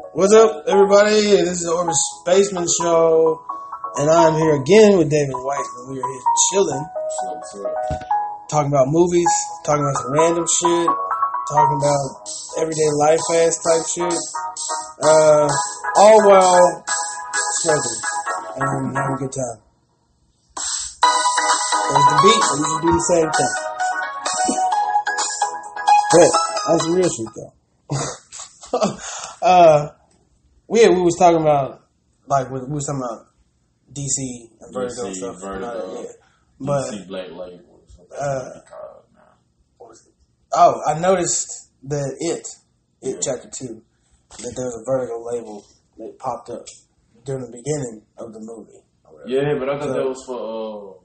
What's up, everybody? This is the Orbit Spaceman Show, and I'm here again with David White, and we are here chilling, talking about movies, talking about some random shit, talking about everyday life ass type shit, all while smoking and having a good time. There's the beat, and we should do the same thing. But that's some real shit, though. We was talking about, we was talking about DC and Vertigo and stuff. Vertigo, yeah. But, DC Black Label. What was it? Oh, I noticed that It Chapter 2, that there was a Vertigo label that popped up during the beginning of the movie. Yeah, but I thought that was for,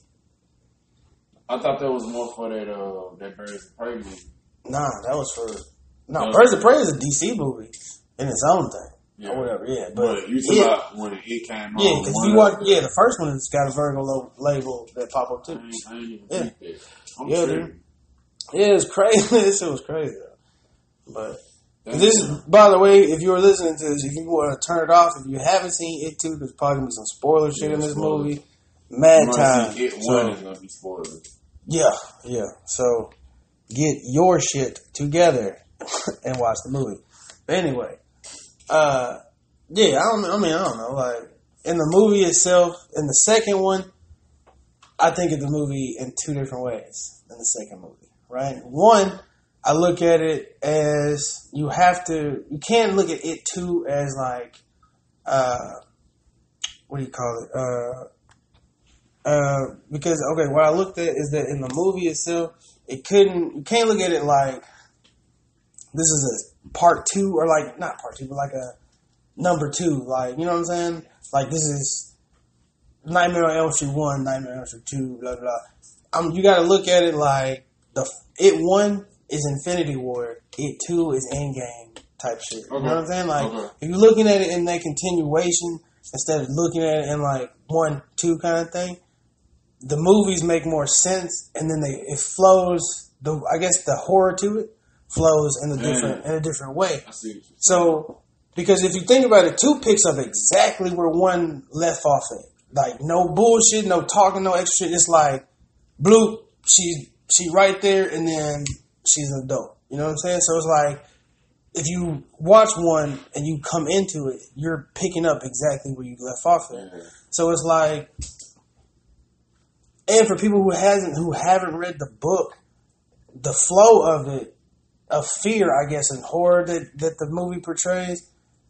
I thought that was more for that Birds of Prey movie. Nah, that was for, Birds of Prey is a DC movie in its own thing. Yeah. Or whatever, yeah. But you talking about when it came on. Yeah, because you watch, the first one has got a Vertigo label that pop up too. I ain't even think that. I'm dude. Yeah, it was crazy. This shit was crazy, though. But this is, by the way, if you were listening to this, if you want to turn it off, if you haven't seen It 2, there's probably gonna be some spoiler shit in this movie. Mad time. It 1 is gonna be spoilers. Yeah. So get your shit together and watch the movie. But anyway. I don't know. Like, in the movie itself, in the second one, I think of the movie in two different ways in the second movie, right? One, I look at it as you can't look at It 2 as like, what do you call it? Because, what I looked at is that in the movie itself, you can't look at it like, this is a part 2, or like, not part 2, but like a number 2, like, you know what I'm saying? Like, this is Nightmare on Elm Street 1, Nightmare on Elm Street 2, blah, blah. You gotta look at it like, It 1 is Infinity War, It 2 is Endgame type shit. You know what I'm saying? Like, if you're looking at it in that continuation, instead of looking at it in like 1, 2 kind of thing, the movies make more sense, and then it flows, the horror to it flows in a different way. I see what you're saying. So, because if you think about it, 2 picks up exactly where 1 left off at. Like, no bullshit, no talking, no extra shit. It's like, bloop, she right there, and then she's an adult. You know what I'm saying? So it's like, if you watch 1 and you come into it, you're picking up exactly where you left off at. Yeah. So it's like, and for people who haven't read the book, the flow of it, of fear, I guess, and horror that the movie portrays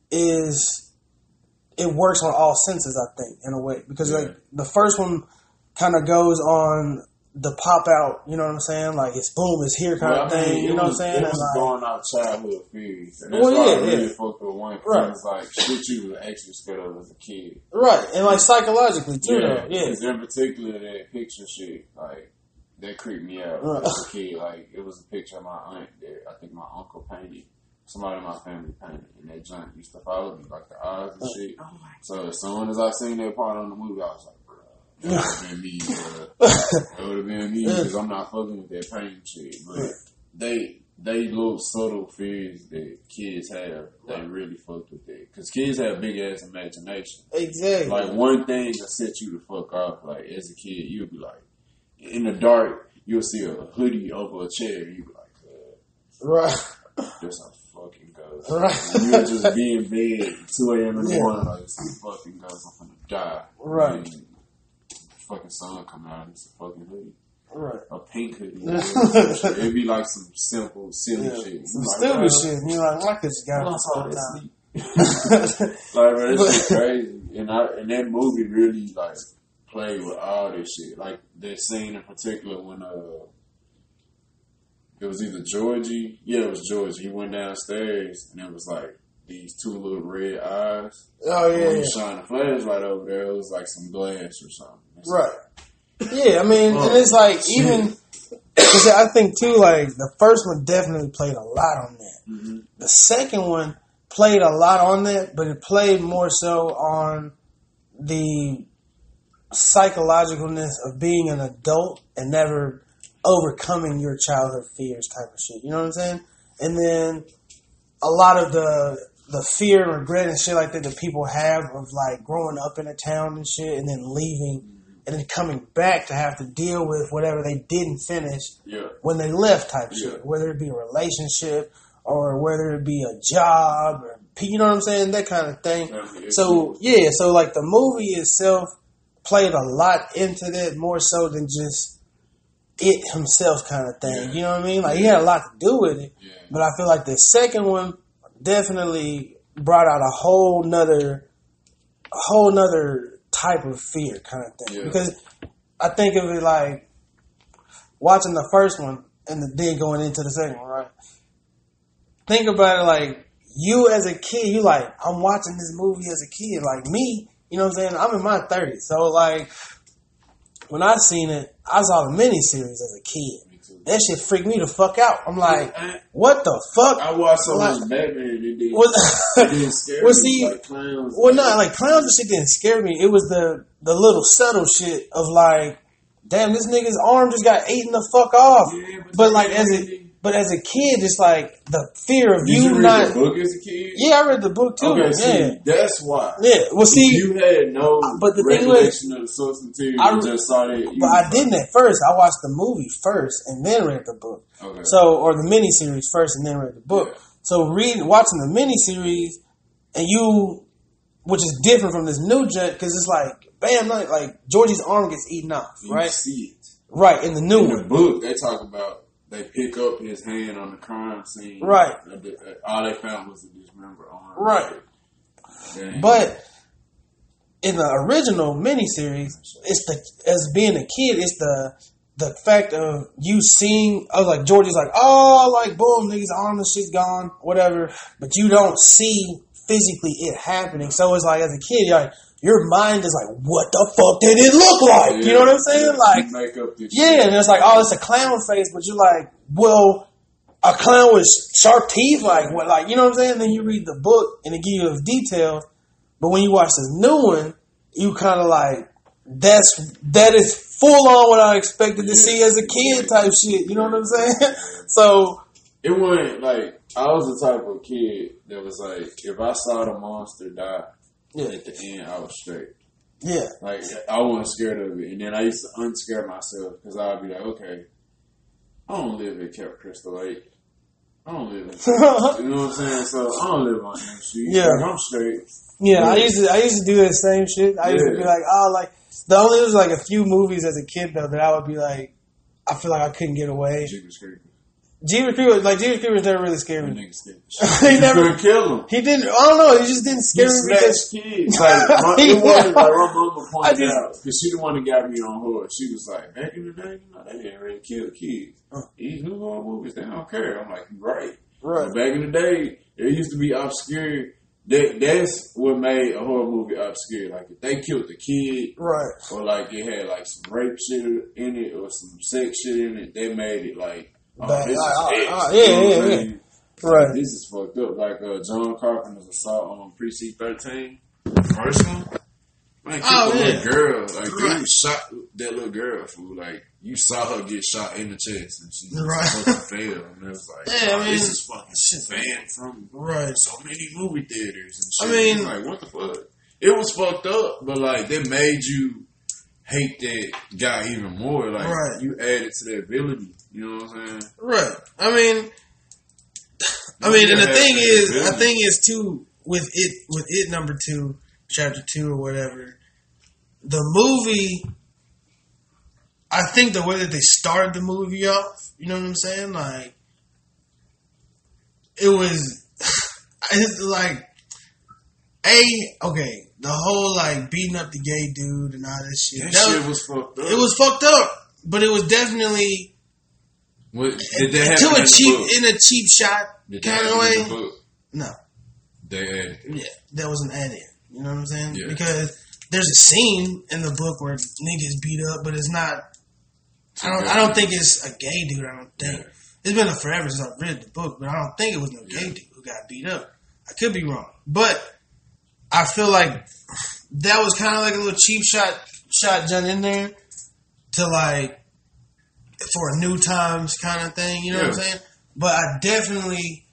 it works on all senses, I think, in a way. Because like the first one kind of goes on the pop out, you know what I'm saying? Like, it's boom, it's here kind of thing, you know what I'm saying? It was going out childhood fears. And that's why I really fucked with 1. Right. It's like shit you was actually scared of as a kid. Right. And like psychologically too, though. Yeah. Because in particular, that picture shit, like, that creeped me out as a kid. Like, it was a picture of my aunt that I think my uncle painted. Somebody in my family painted. And that junk used to follow me, like the eyes and shit. So as soon as I seen that part on the movie, I was like, bro, that would have been me, bro. That would have been me, because I'm not fucking with that painting shit. But they little subtle fears that kids have, they really fucked with that. Because kids have big ass imagination. Exactly. Like, one thing that set you the fuck off, like, as a kid, you'll be like, in the dark, you'll see a hoodie over a chair, you be like, right. There's a fucking ghost. Right. And you'll just be in bed 2 a.m. in the morning, like, it's a fucking ghost, I'm finna die. Right. And the fucking sun come out, and it's a fucking hoodie. Right. A pink hoodie. It'd be like some simple, silly shit. Some stupid shit. And you're like, I could just got this all the time. Like, bro, this shit crazy. And that movie really, like, played with all this shit. Like, that scene in particular when, it was either Georgie. Yeah, it was Georgie. He went downstairs, and it was like these 2 little red eyes. Oh, yeah. When you shine a flashlight over there, it was like some glass or something. Right. Yeah, I mean, and it's like, even, because I think too, like, the first one definitely played a lot on that. Mm-hmm. The second one played a lot on that, but it played more so on the psychologicalness of being an adult and never overcoming your childhood fears type of shit. You know what I'm saying? And then a lot of the the fear and regret and shit like that people have of like growing up in a town and shit and then leaving and then coming back to have to deal with whatever they didn't finish when they left type shit. Whether it be a relationship or whether it be a job or, you know what I'm saying? That kind of thing. So, yeah. So, like, the movie itself played a lot into that more so than just it himself kind of thing. You know what I mean? Like, he had a lot to do with it. But I feel like the second one definitely brought out a whole nother type of fear kind of thing. Because I think of it like watching the first one and then going into the second one, right? Think about it like you as a kid, you like, I'm watching this movie as a kid. Like me, you know what I'm saying? I'm in my 30s. So like when I seen it, I saw the miniseries as a kid. That shit freaked me the fuck out. I'm like, what the fuck? I watched some of Batman and it didn't scare me. Like clowns. Well, no, like clowns and shit didn't scare me. It was the little subtle shit of like, damn, this nigga's arm just got eaten the fuck off. Yeah, but like as a kid, it's like the fear of you read the book as a kid? Yeah, I read the book too. Okay, see, that's why. Yeah, well, see, you had no recollection of the source material. You just saw that. But I didn't at first. I watched the movie first and then read the book. Okay. So, or the miniseries first and then read the book. Yeah. So, watching the miniseries and which is different from this new jet because it's like, bam, like Georgie's arm gets eaten off, right? You see it. Right, in the new one. In the book, they talk about. They pick up his hand on the crime scene. Right. All they found was a dismembered arm. Right. But in the original miniseries, as being a kid, it's the fact of you seeing, I was like, Georgie's like, oh, like, boom, nigga's arm and shit's gone, whatever. But you don't see physically it happening. So it's like, as a kid, you're like, your mind is like, what the fuck did it look like? You know what I'm saying? Like, make up this shit. And it's like, oh, it's a clown face, but you're like, well, a clown with sharp teeth, like what? Like, you know what I'm saying? Then you read the book and it gives you the details, but when you watch this new one, you kind of like, that is full on what I expected to see as a kid type shit. You know what I'm saying? So it wasn't like I was the type of kid that was like, if I saw the monster die. At the end, I was straight. Yeah. Like, I wasn't scared of it. And then I used to unscare myself because I would be like, okay, I don't live at Camp Crystal Lake. I don't live in you know what I'm saying? So, I don't live on that street. Yeah. Like, I'm straight. Yeah, I used to do that same shit. I used to be like, oh, like, there was like a few movies as a kid, though, that I would be like, I feel like I couldn't get away. Jeepers Creepers never really scared me. He never killed him. He didn't. I don't know. He just didn't scare me because kids. Like it wasn't like my mama pointed out because she the one that got me on horror. She was like, back in the day, they didn't really kill kids. These new horror movies, they don't care. I'm like, right. But back in the day, there used to be obscure. That's what made a horror movie obscure. Like if they killed the kid, right, or like it had like some rape shit in it or some sex shit in it, they made it like. Yeah. Right. This is fucked up. Like John Carpenter's assault on Precinct 13, first one. Man, little girl. Like dude shot that little girl fool. Like you saw her get shot in the chest and she fucking fell. And it was like, this is fucking banned from so many movie theaters and shit. I mean, like what the fuck? It was fucked up, but like they made you hate that guy even more. Like you added to that villainy. You know what I'm saying? Right. I mean, and the thing is too with it number 2, chapter 2 or whatever. The movie, I think the way that they started the movie off, you know what I'm saying? Like, it was, it's like, the whole like beating up the gay dude and all that shit. That shit was fucked up. It was fucked up, but it was definitely. Did they have in a cheap shot kind of way? No. They added. Yeah, that was an add-in. You know what I'm saying? Yeah. Because there's a scene in the book where niggas beat up, but it's not. I don't think it's a gay dude. I don't think it's been forever since I've read the book, but I don't think it was no gay dude who got beat up. I could be wrong, but I feel like that was kind of like a little cheap shot John in there to like. For a new times kind of thing, you know what I'm saying? But I definitely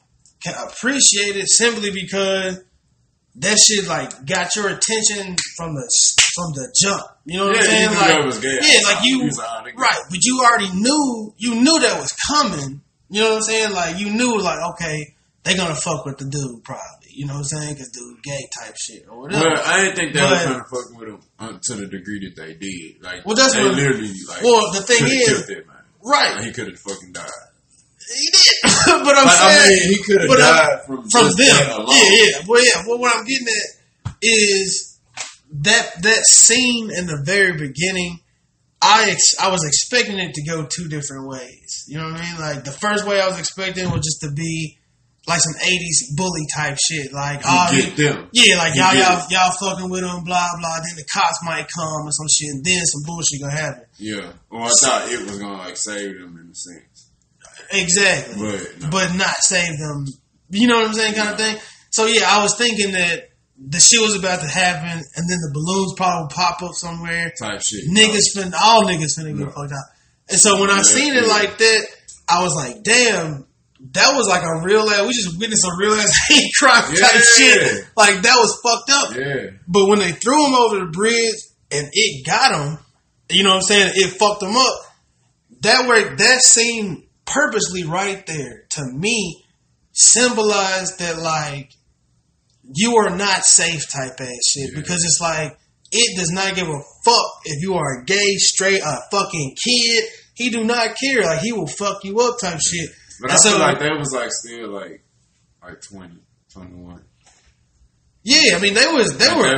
can appreciate it simply because that shit like got your attention from the jump. You know what I'm saying? You knew like, that was gay. Yeah, like you right, but you already knew that was coming. You know what I'm saying? Like you knew like, okay, they gonna fuck with the dude probably. You know what I'm saying? Because dude gay type shit or whatever. Well, I didn't think they were trying to fuck with him to the degree that they did. Like, well, that's they what literally like. Well, the thing is, that man. Right? Like, he could have fucking died. He did, but I'm saying, I mean, he could have died from them. Yeah. Well, what I'm getting at is that scene in the very beginning. I was expecting it to go two different ways. You know what I mean? Like the first way I was expecting was just to be like some 80s bully type shit. Like, get them. Yeah, like y'all fucking with them, blah blah. Then the cops might come or some shit, and then some bullshit gonna happen. Yeah. Well, I thought it was gonna like save them in a sense. Exactly. But not save them. You know what I'm saying, kind of thing. So yeah, I was thinking that the shit was about to happen, and then the balloons probably would pop up somewhere. Type shit. All niggas finna get fucked up. And so when I seen it like that, I was like, damn, that was like a real ass. We just witnessed a real ass hate crime type shit. Like that was fucked up. Yeah. But when they threw him over the bridge and it got him, you know what I'm saying? It fucked him up. That scene purposely right there to me symbolized that like you are not safe type ass shit because it's like it does not give a fuck if you are a gay, straight, a fucking kid. He do not care. Like he will fuck you up type shit. But I feel like that was like still like 20, 21. Yeah, I mean they was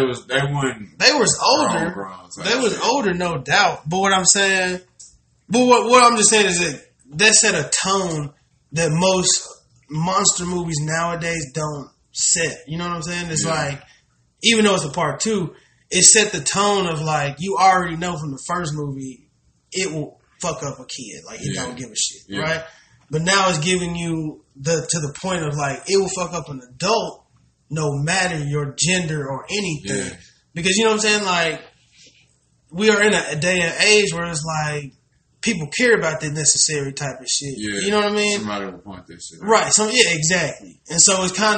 older. They was older, no doubt. But what I'm saying, what I'm just saying is that set a tone that most monster movies nowadays don't set. You know what I'm saying? It's like, even though it's a part 2, it set the tone of like you already know from the first movie it will fuck up a kid. Like he don't give a shit, right? But now it's giving you to the point of like it will fuck up an adult no matter your gender or anything. Yeah. Because you know what I'm saying? Like we are in a day and age where it's like people care about the necessary type of shit. Yeah. You know what I mean? Somebody will point this shit out. Right. So yeah, exactly. And so it's kind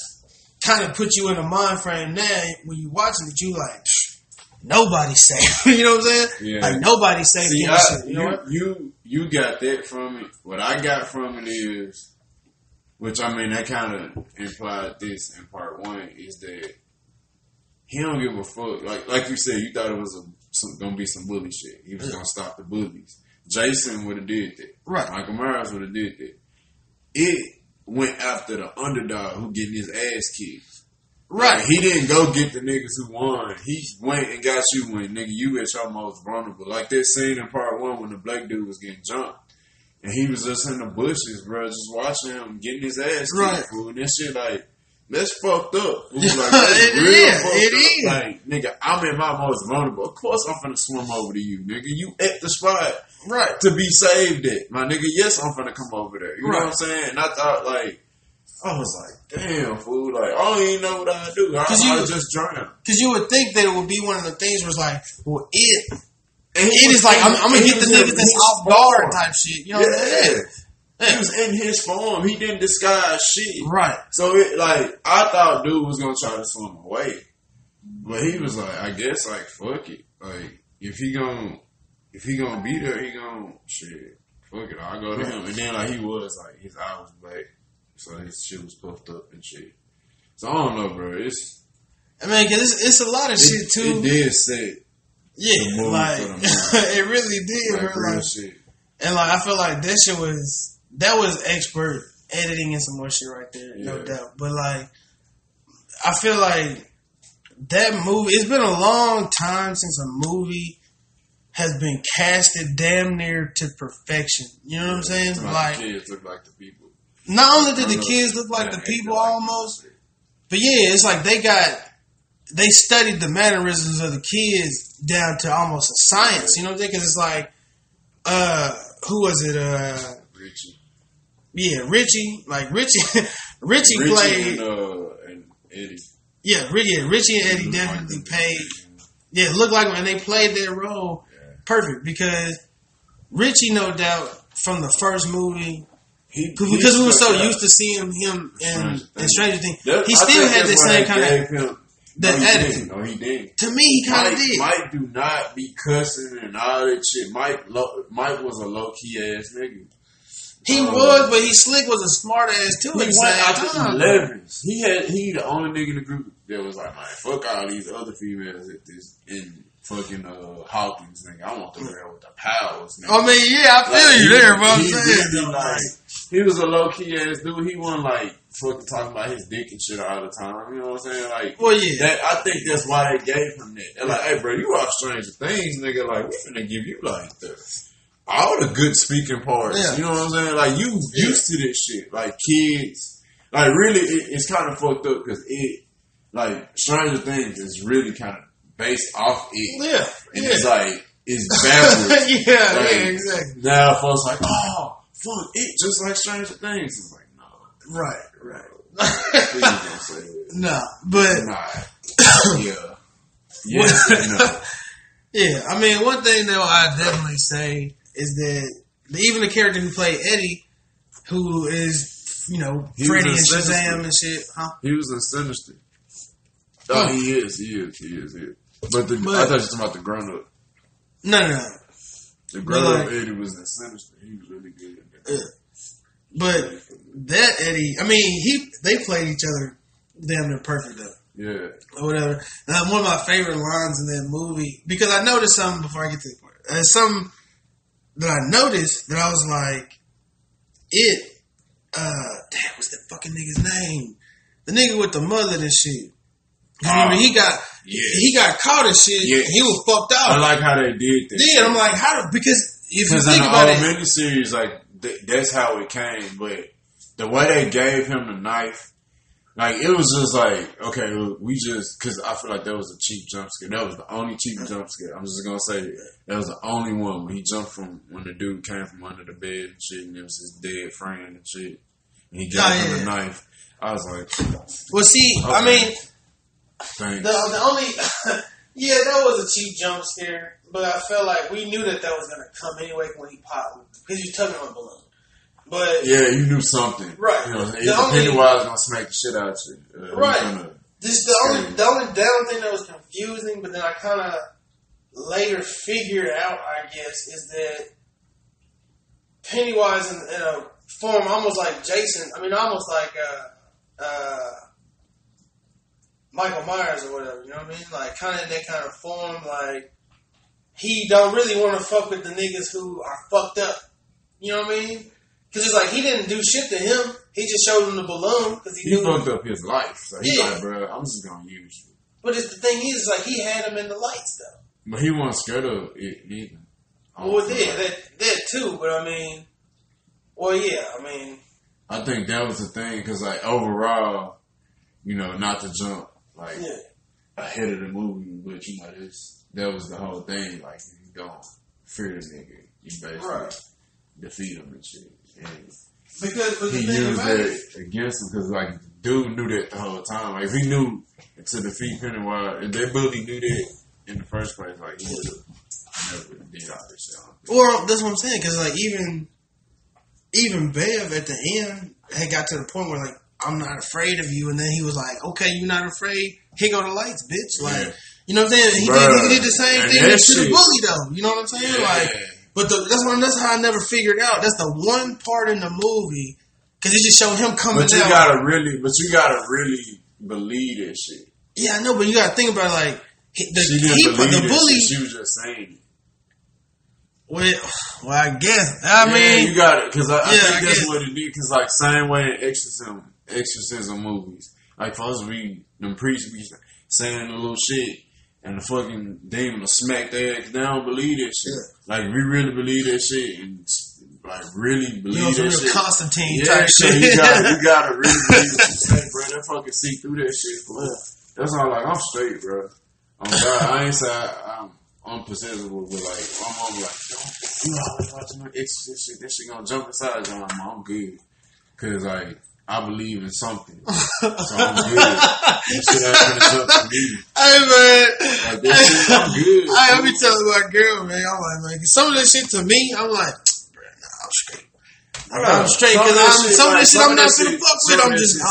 of put you in a mind frame now when you watching it, you like nobody's safe. You know what I'm saying? Yeah. Like nobody's safe. See, shit, you know what? You got that from it. What I got from it is, which I mean, that kind of implied this in part 1 is that he don't give a fuck. Like you said, you thought it was gonna be some bully shit. He was gonna stop the bullies. Jason would have did that. Right. Michael Myers would have did that. It went after the underdog who getting his ass kicked. Right. Like, he didn't go get the niggas who won. He went and got you when, nigga, you at your most vulnerable. Like that scene in part 1 when the black dude was getting jumped. And he was just in the bushes, bro, just watching him getting his ass kicked, fool. And that shit, like, that's fucked up. Fool. Like, that's real fucked up. Is. Like, nigga, I'm in my most vulnerable. Of course I'm finna swim over to you, nigga. You at the spot to be saved at. My nigga, yes, I'm finna come over there. You know what I'm saying? And I thought, like, I was like, damn, fool. Like, I don't even know what I do. I just drown. Because you would think that it would be one of the things where it's like, well, it is like, I'm going to get the niggas that's off guard type shit. You know what I'm saying? He was in his form. He didn't disguise shit. Right. So, I thought dude was going to try to swim away. But he was like, I guess, like, fuck it. Like, if he gonna be there, he gonna, shit, fuck it, I'll go to him. And then, like, he was, like, his eye was black. So his shit was puffed up and shit. So I don't know, bro. I mean, cause it's a lot of shit too. It did set. Yeah, like it really did, like, bro. Like, shit. And like I feel like that shit was expert editing and some more shit right there, no doubt. But like, I feel like that movie. It's been a long time since a movie has been casted damn near to perfection. You know what I'm saying? Like the kids look like the people. Not only did the kids look like the people almost, but yeah, it's like they studied the mannerisms of the kids down to almost a science. You know what I'm saying? Because it's like, who was it? Richie. Yeah, Richie. Like Richie played and Eddie. Yeah, Richie and Eddie definitely paid. Yeah, looked like when they played their role perfect because Richie, no doubt, from the first movie. because we were so used to seeing him in Stranger Things. He still had the same kind of attitude. No, he didn't. To me, he kind of did. Mike do not be cussing and all that shit. Mike was a low key ass nigga. He was, but he slick was a smart ass too. He went out to 11s. He the only nigga in the group that was like, man, fuck all these other females at this in fucking Hawkins nigga. I want the girl with the powers. Nigga. I mean, yeah, I feel you there, bro. He was a low key ass dude. He wasn't like fucking talking about his dick and shit all the time. You know what I'm saying? Like, well, yeah. I think that's why they gave him that. They're like, hey, bro, you watch Stranger Things, nigga. Like, we finna give you like all the good speaking parts. Yeah. You know what I'm saying? Like, you used to this shit. Like, kids. Like, really, it's kind of fucked up because like, Stranger Things is really kind of based off it. Yeah. And it's like, it's backwards. Yeah, exactly. Now folks like, oh, fuck, it just like Stranger Things. It's like, no. Right. Please don't say that. No, but. Nah. Yeah. Yeah, no. Yeah, I mean, one thing though I definitely say is that even the character who played Eddie, who is, you know, Freddy and Shazam and shit, huh? He was in Sinister. Oh, he is. But I thought you were talking about the grown up. No. The grown up Eddie was in Sinister. He was really good. But that Eddie, I mean, they played each other damn near perfect though. Yeah. Or whatever. One of my favorite lines in that movie, because I noticed something before I get to the part. Something that I noticed that I was like, damn, what's that fucking nigga's name? The nigga with the mullet and shit. Remember, he got caught and shit. Yeah. He was fucked out. I like how they did that. Yeah, I'm like, because if you think about it, miniseries, like that's how it came. But the way they gave him the knife, like it was just like, okay, look, because I feel like that was a cheap jump scare. That was the only cheap jump scare. I'm just gonna say that was the only one when he jumped when the dude came from under the bed and shit, and it was his dead friend and shit. And he gave him the knife. I was like, well, see, okay. I mean. Thanks. The only, that was a cheap jump scare, but I felt like we knew that was going to come anyway when he popped, because you took him on a balloon. But yeah, you knew something, right? You know, either Pennywise gonna smack the shit out of you, right? Just the only down thing that was confusing, but then I kind of later figured out, I guess, is that Pennywise in a form almost like Jason. I mean, almost like Michael Myers or whatever, you know what I mean? Like, kind of in that kind of form, like, he don't really want to fuck with the niggas who are fucked up. You know what I mean? Because it's like, he didn't do shit to him. He just showed him the balloon. Because he fucked up his life. So he's like, bro, I'm just going to use you. But the thing is, like, he had him in the lights, though. But he wasn't scared of it either. Well, that too, but I mean, I think that was the thing, because, like, overall, you know, not to jump, like, ahead of the movie, but, you know, that was the whole thing. Like, you don't fear the nigga. You basically defeat him and shit. And because he used that against him, because, like, the dude knew that the whole time. Like, if he knew to defeat Pennywise, if they really knew that in the first place, like, he would have never did all this shit. Well, that's what I'm saying, because, like, even Bev at the end had got to the point where, like, I'm not afraid of you, and then he was like, okay, you're not afraid? Here go the lights, bitch. Like, you know what I'm saying? He did the same thing to the bully, though. You know what I'm saying? Yeah. Like, but that's how I never figured out. That's the one part in the movie, because it just showed him coming down. But you gotta really believe that shit. Yeah, I know, but you gotta think about, like, the bully. She was just saying it. Well, I guess. I mean, you got it, because I think that's what it did. Because, like, same way in exorcism movies, like, folks read them priests be saying a little shit, and the fucking demon will smack their ass. They don't believe that shit. Yeah. Like, we really believe that shit, and like really believe that shit. Constantine type so shit. You gotta really believe what you say, bro. That fucking see through that shit. Bro. That's all. Like, I'm straight, bro. God, I ain't say I'm unpossessable, but like, my mom like, you always watching my exorcist shit. That shit gonna jump inside you. I'm good, cause like, I believe in something, so I'm good. That shit ain't gonna jump to me. Hey man, like, that shit, I'm good. I be telling my girl, man, I'm like, some of that shit to me, I'm like, bro, nah, I'm straight. I'm straight because some of this shit I'm not gonna fuck with.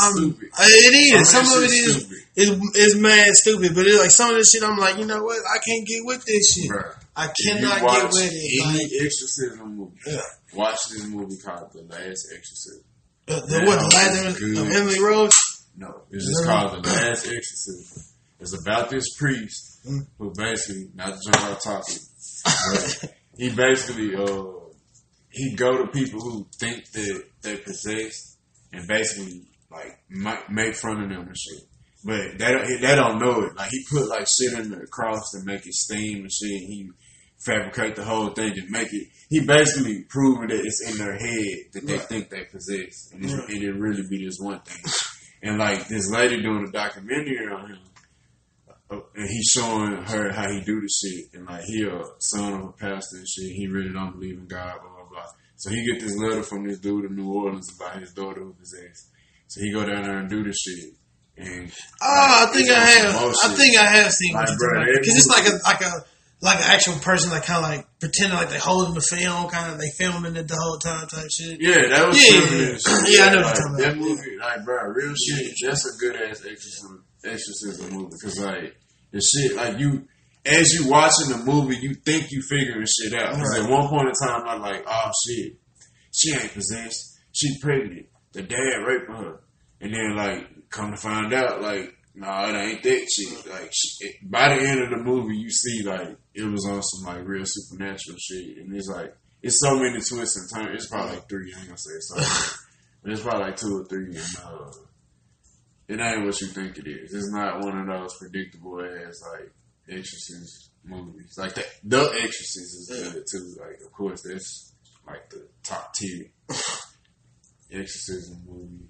It is. Some of it is mad stupid, but it's like some of this shit I'm like, you know what? I can't get with this shit. Bruh. I cannot get with it. Any exorcism movie. Yeah. Watch this movie called The Last Exorcism. The Last of Emily Rose? No, it's just called The Last Exorcism. It's about this priest who basically, not to jump off topic, but he basically he go to people who think that they possessed and basically like make fun of them and shit. But they don't know it. Like he put like shit in the cross to make it steam and shit. He fabricate the whole thing and make it. He basically proving that it's in their head that they think they possess, and it really be this one thing. And like this lady doing a documentary on him, and he's showing her how he do the shit, and like he a son of a pastor and shit. He really don't believe in God, blah blah blah. So he get this letter from this dude in New Orleans about his daughter who possessed. So he go down there and do this shit. And I think I have seen it because it's like an actual person, like kind of like pretending like they holding the film, kind of they filming it the whole time type shit. Yeah, that was I know what you're talking about. That movie, like, bro, real shit. That's a good ass exorcism movie because like the shit, like as you watching the movie, you think you figuring shit out. Because at one point in time, I'm like, oh shit, she ain't possessed, she pregnant, the dad raping her, and then like come to find out, like, nah, it ain't that shit. Like, by the end of the movie, you see, like, it was on some, like, real supernatural shit. And it's, like, it's so many twists and turns. It's probably, like, 3. I ain't gonna say it's so but it's probably, like, 2 or 3. And, it ain't what you think it is. It's not one of those predictable ass, like, Exorcist movies. Like, The Exorcist is good, too. Like, of course, that's, like, the top tier exorcism movie.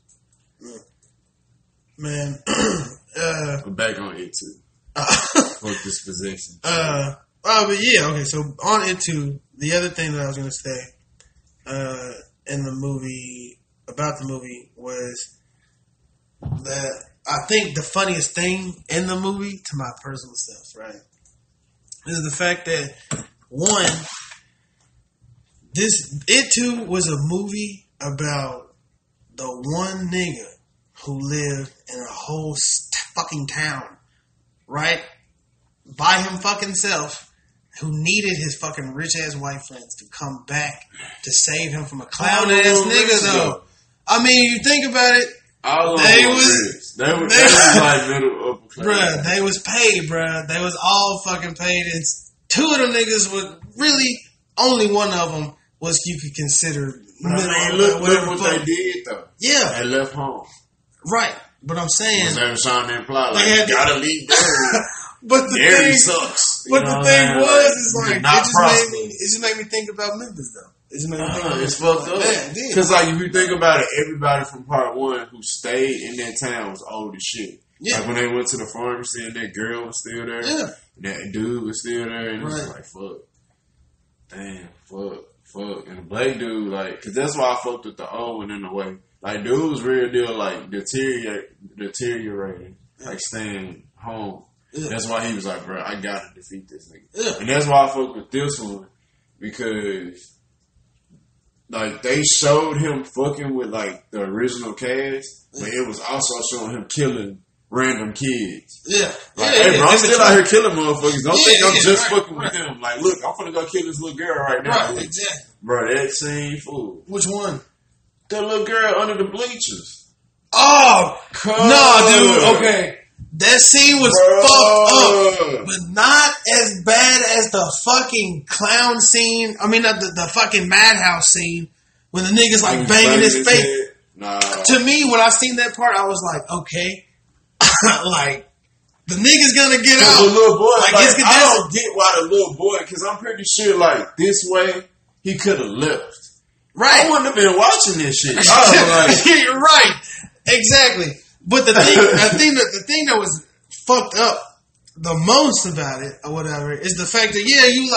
Man, I'm back on it too. Fuck this possession. But yeah, okay. So on it too. The other thing that I was gonna say, in the movie about the movie was that I think the funniest thing in the movie, to my personal self, right, is the fact that it too was a movie about the one nigga who lived in a whole fucking town, right? By him fucking self, who needed his fucking rich ass white friends to come back to save him from a clown ass nigga though. I mean, you think about it, they was like middle upper class. Bruh, they was paid, bruh. They was all fucking paid, and 2 of them niggas was really, only one of them was you could consider. Look what they did though. Yeah. They left home. Right, but I'm saying they were trying to imply like you gotta leave Derry. But the Derry sucks. But the thing was, is like it just made me think about Memphis though. It just made me think it's fucked up. Because like if you think about it, everybody from part 1 who stayed in that town was old as shit. Yeah. Like when they went to the pharmacy and that girl was still there. Yeah. And that dude was still there, and it was like fuck, damn, fuck, and the black dude like, because that's why I fucked with the old one in a way. Like, dude was real deal, like, deteriorating, like, staying home. Yeah. That's why he was like, bro, I gotta defeat this nigga. Yeah. And that's why I fuck with this one, because, like, they showed him fucking with, like, the original cast, but it was also showing him killing random kids. Yeah. Like, hey, bro, I'm still out here killing motherfuckers. Don't think I'm just fucking with him. Like, look, I'm finna go kill this little girl right now. Right, exactly. Bro, that scene, fool. Which one? That little girl under the bleachers. Oh, no, dude. Okay, that scene was fucked up, but not as bad as the fucking clown scene. I mean, not the fucking madhouse scene when the niggas like banging his face. Nah. To me, when I seen that part, I was like, okay, like the nigga's gonna get out. The little boy, like I don't get why the little boy, because I'm pretty sure like this way he could have left. Right. I wouldn't have been watching this shit. You're right. Exactly. But the thing that was fucked up the most about it or whatever is the fact that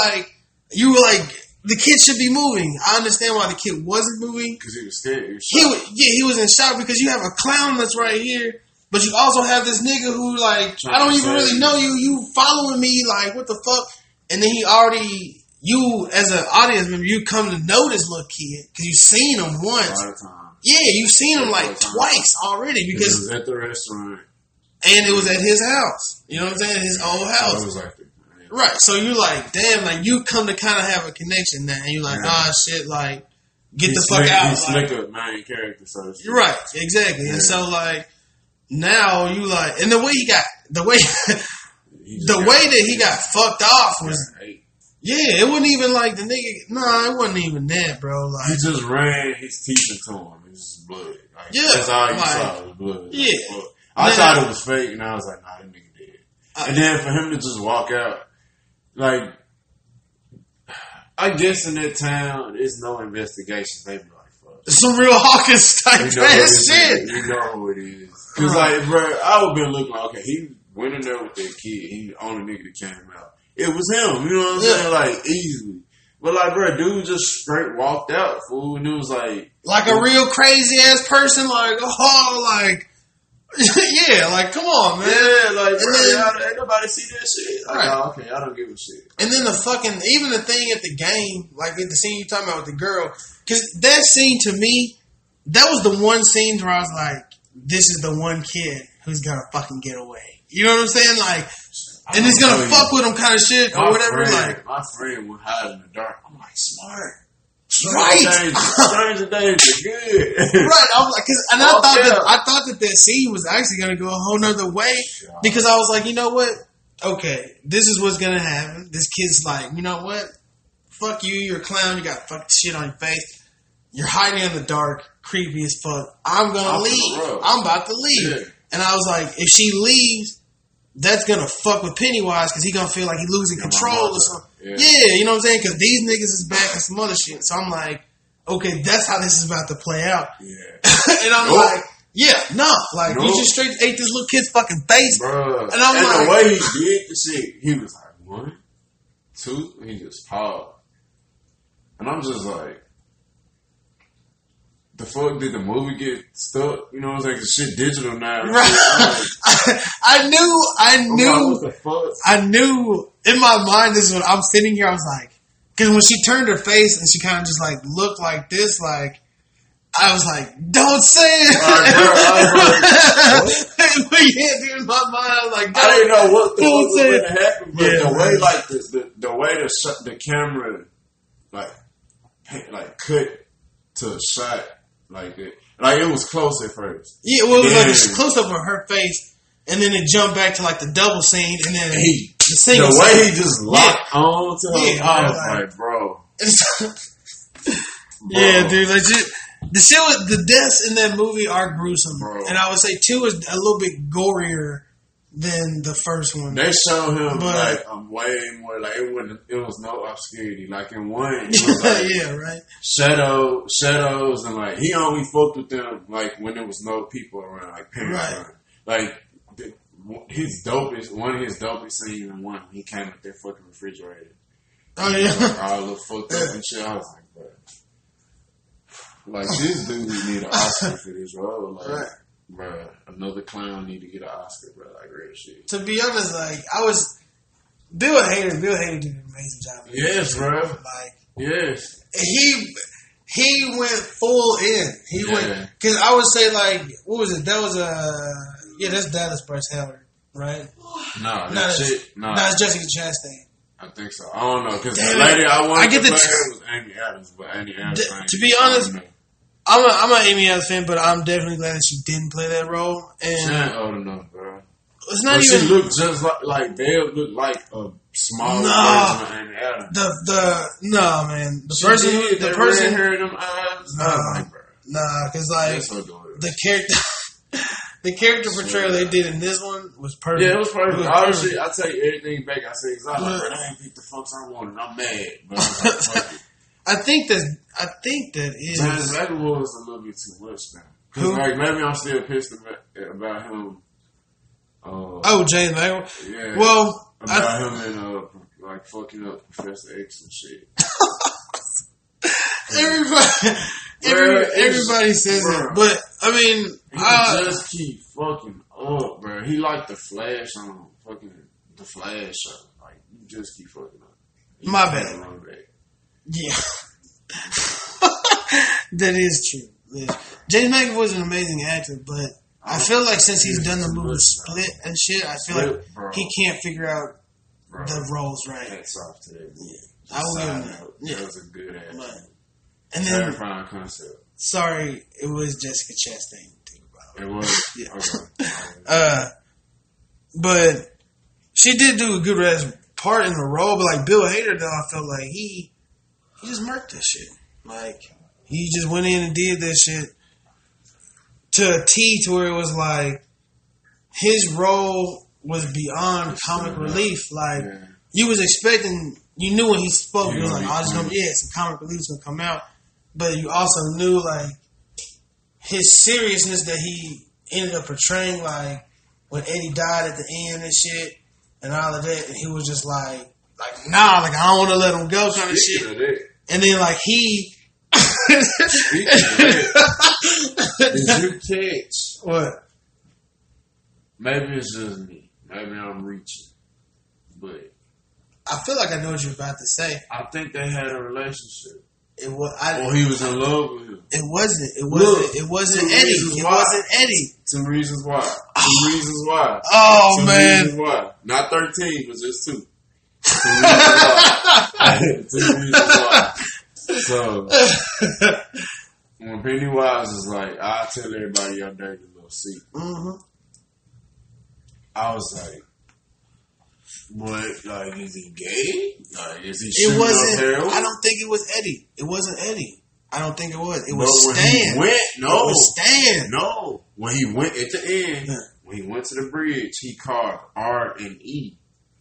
you were like the kid should be moving. I understand why the kid wasn't moving because he was scared. He was in shock because you have a clown that's right here, but you also have this nigga who like I don't even really know you. You following me like what the fuck? And then he already you as an audience member, you come to know this little kid because you've seen him once. A lot of times. Yeah, you've seen him like twice already because it was at the restaurant and it was at his house. You know what I'm saying? His old house. It was like right. So you're like, damn, like you come to kind of have a connection now. And you're like, shit, like get the fuck out. He's like a main character, so you're right, exactly. And so like now you like, and the way the way that he got fucked off was. Yeah, it wasn't even like the nigga. Nah, it wasn't even that, bro. Like he just ran his teeth into him. It was just blood. Like, yeah, that's all you saw was blood. Yeah, like, I thought it was fake, and I was like, nah, that nigga dead. And then for him to just walk out, like, I guess in that town, there's no investigations. They be like, fuck. Some real Hawkins type ass shit. You know who it is. Because, like, bro, I would have been looking like, okay, he went in there with that kid. He the only nigga that came out. It was him, you know what I'm saying? Like, easily. But, like, bro, dude just straight walked out, fool. And it was like a real crazy ass person, like, yeah, like, come on, man. Yeah, like, bro, ain't nobody see that shit. Like, right. Okay, I don't give a shit. And then even the thing at the game, like, the scene you talking about with the girl, because that scene to me, that was the one scene where I was like, this is the one kid who's gonna fucking get away. You know what I'm saying? Like, and it's gonna fuck with him kind of shit or whatever. Like my friend would hide in the dark. I'm like, smart. Right. Stranger danger, good. Right. I'm like, I thought that scene was actually gonna go a whole nother way because I was like, you know what? Okay, this is what's gonna happen. This kid's like, you know what? Fuck you, you're a clown. You got fucking shit on your face. You're hiding in the dark, creepy as fuck. I'm gonna leave. I'm about to leave. Yeah. And I was like, if she leaves, that's gonna fuck with Pennywise because he gonna feel like he's losing control or something. Yeah, you know what I'm saying? Because these niggas is back and some other shit. So I'm like, okay, that's how this is about to play out. Yeah. And I'm like, like you just straight ate this little kid's fucking face. Bruh. And I'm like, the way he did the shit, he was like 1, 2, and he just paused. And I'm just like, the fuck did the movie get stuck? You know what I'm saying? 'Cause shit digital now. Right. I knew. What the fuck? I knew in my mind. This is what I'm sitting here. I was like, because when she turned her face and she kind of just like looked like this, like I was like, don't say it. But yeah, dude, in my mind, I was like, I didn't know what the fuck was going to happen, but the way like the way the camera like cut to a shot. Like it was close at first. Yeah, well, it was like a close up of her face, and then it jumped back to like the double scene, and then the single the way scene. he just locked on to her. Yeah, I was like, bro. Yeah, dude. Like, the shit with the deaths in that movie are gruesome, bro. And I would say 2 is a little bit gorier than the first one. They show him way more like it was no obscurity. Like in 1, it was like yeah, right. Shadows, and like he only fucked with them like when there was no people around, like parents around. Like one of his dopest scenes in 1, he came with that fucking refrigerator. Oh yeah, like, all the fucked up and shit. I was like, bro, like this dude need an Oscar for this role, like. Right. Bruh, another clown need to get an Oscar, bro. Like real shit. To be honest, like Bill Hader did an amazing job. Yes, bro. Like yes, he went full in. He went because I would say like what was it? That was that's Dallas Bryce Howard, right? No, it's Jessica Chastain. I think so. I don't know because the lady I wanted to play was Amy Adams, but Amy Adams. To be honest. I'm an Amy Adams fan, but I'm definitely glad that she didn't play that role. And she ain't old enough, bro. It's not even. She looked just like they look like a smaller version of Amy Adams. Man. The person heard them eyes. Because like the character portrayal they did in this one was perfect. Yeah, it was perfect. Honestly, I take everything back. I say exactly, bro, I ain't beat the fucks I wanted. I'm mad, but I was like, fuck it. I think that is. James McAvoy was a little bit too much now. Because like maybe I'm still pissed about him. James McAvoy. Yeah. Well, about him and like fucking up Professor X and shit. Everybody says it, but I mean, he just keep fucking up, bro. He like the Flash on fucking the Flash show. Like you just keep fucking up. My bad. Yeah. That is true. Yeah. James McAvoy is an amazing actor, but I feel like since he's done the movie Split and shit, I feel like he can't figure out the roles right. Hats off to that movie. Yeah. I will give him that. Yeah. That was a good ass. And then, terrifying concept. Sorry, it was Jessica Chastain. It was? Yeah. Okay. But she did do a good ass part in the role, but like Bill Hader, though, I felt like he just murked that shit. Like, he just went in and did that shit to a T to where it was like his role was beyond comic relief. Like, you was expecting, you knew when he spoke, you was like, oh, it's gonna be, some comic relief's gonna come out. But you also knew, like, his seriousness that he ended up portraying, like, when Eddie died at the end and shit, and all of that, and he was just like, nah, like, I don't want to let him go kind of shit. And then, like, he... Speaking of that, did you catch... What? Maybe it's just me. Maybe I'm reaching. But... I feel like I know what you're about to say. I think they had a relationship. It was, or he was in love with him. It wasn't Eddie. It wasn't Eddie. 2 reasons why. 2 reasons why. Oh, 2 man. reasons why. Not 13, but just 2. 2 reasons why. 2 reasons why. So, when Pennywise is like, I'll tell everybody your dirty little secret. Mm-hmm. I was like, what? Like, is he gay? Like, is he shooting up heroin? I don't think it was Eddie. It wasn't Eddie. I don't think it was. It was Stan. Stan. It was Stan. No. When he went at the end, when he went to the bridge, he called R and E.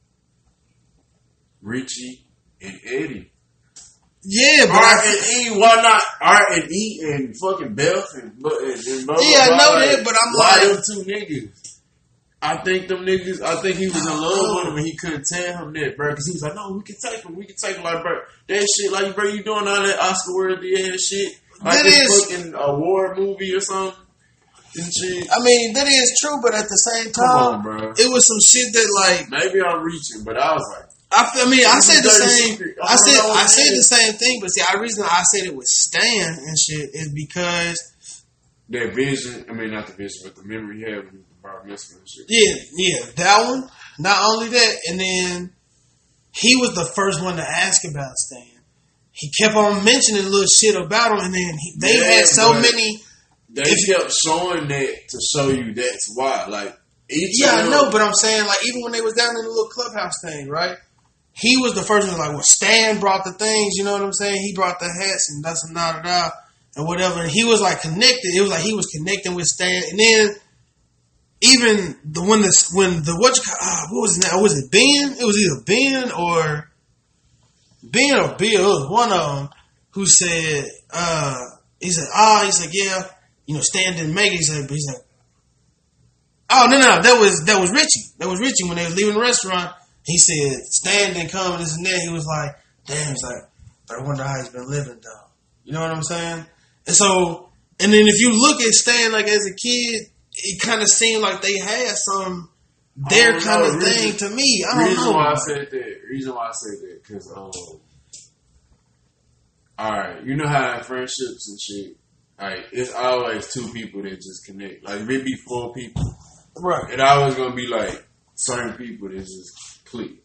Richie and Eddie. Yeah, but R and E, why not R and E and fucking Beth and blah, yeah, I know that, but I'm why like, them 2 niggas? I think he was in love with him and he couldn't tell him that, bro. Because he was like, no, we can take him. Like, bro, that shit, like, bro, you doing all that Oscar-worthy ass shit? Like this fucking war movie or something? And shit. I mean, that is true, but at the same time, come on, bro. It was some shit that, like... Maybe I'm reaching, but I was like... I said the same... I said the same thing, but see, the reason I said it was Stan and shit is because... That vision, I mean, not the vision, but the memory he had with Bob Mescal and shit. Yeah, that one. Not only that, and then he was the first one to ask about Stan. He kept on mentioning little shit about him, and then they had so many. They kept showing that to show you that's why. Like, I know, but I'm saying, like, even when they was down in the little clubhouse thing, right? He was the first one, like, well, Stan brought the things, you know what I'm saying? He brought the hats and that's and da and whatever. And he was like connected. It was like he was connecting with Stan, and then. Even what was his name? Was it Ben? It was either Ben or Bill. It was one of them who said, he said, yeah, you know, Stan didn't make it. He's like, oh, no, that was Richie. That was Richie when they was leaving the restaurant. He said, Stan didn't come and this and that. He was like, damn, he's like, I wonder how he's been living though. You know what I'm saying? And so, and then if you look at Stan, like, as a kid, it kind of seemed like they had some their kind of thing to me. I don't know. Reason why I said that, because, alright, you know how in friendships and shit, like, it's always 2 people that just connect. Like, maybe 4 people. Right. It always gonna be, like, certain people that just click.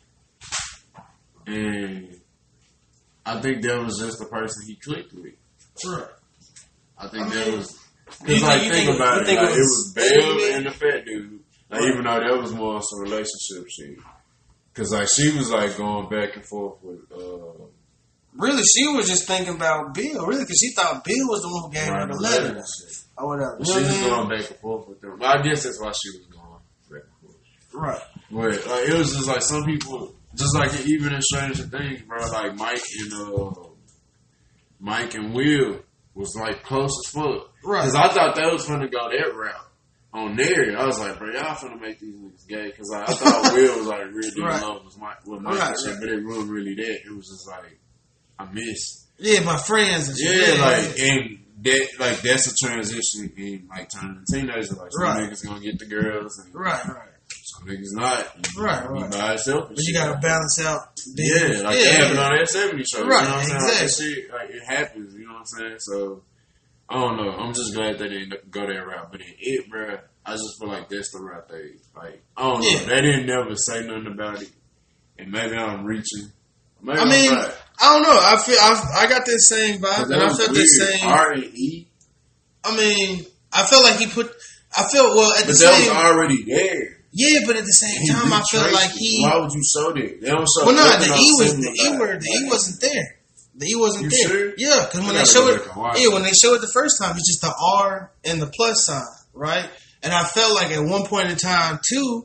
And I think that was just the person he clicked with. Right. I think that was... Because, like, think about it. Like, it was Belle and the fat dude. Like, even though that was more some relationship shit. Because, like, she was, like, going back and forth with... Really, she was just thinking about Bill. Really, because she thought Bill was the one who gave her the letter. Or whatever. She was going back and forth with them. Well, I guess that's why she was going back and forth. Right. But, like, it was just, like, some people... Just, like, even in Stranger Things, bro, like, Mike and Will... was like close as fuck. Right. Because I thought they was finna go that route on there. I was like, bro, y'all finna make these niggas gay. Because I thought Will was like really in love with Mike and shit, but it wasn't really that. It was just like, I missed. Yeah, my friends and shit. Yeah, like, and that, like, that's a transition in, like, turning teenager. Like, some niggas gonna get the girls. And, right. Some niggas not. Right. Be by itself. But you gotta balance out. Yeah, like they happened on that 70 show. Right, You know what I'm saying? exactly. Like that shit, like it happens. You know what I'm saying? So I don't know. I'm just glad they didn't go that route. But in it, bruh, I just feel like that's the route they like. I don't know. They didn't never say nothing about it, and maybe I'm reaching. Maybe I mean, I don't know. I got that same vibe, and I felt the same. R&E. I mean, I felt like he put. I felt at the But same. that was already there. Yeah, but at the same time, I felt like he. Why would you show that? They don't show. Well, no, the E word. The E wasn't there. The E wasn't You there. sure? Yeah, because when they show it, when they show it the first time, it's just the R and the plus sign, right? And I felt like at one point in time too,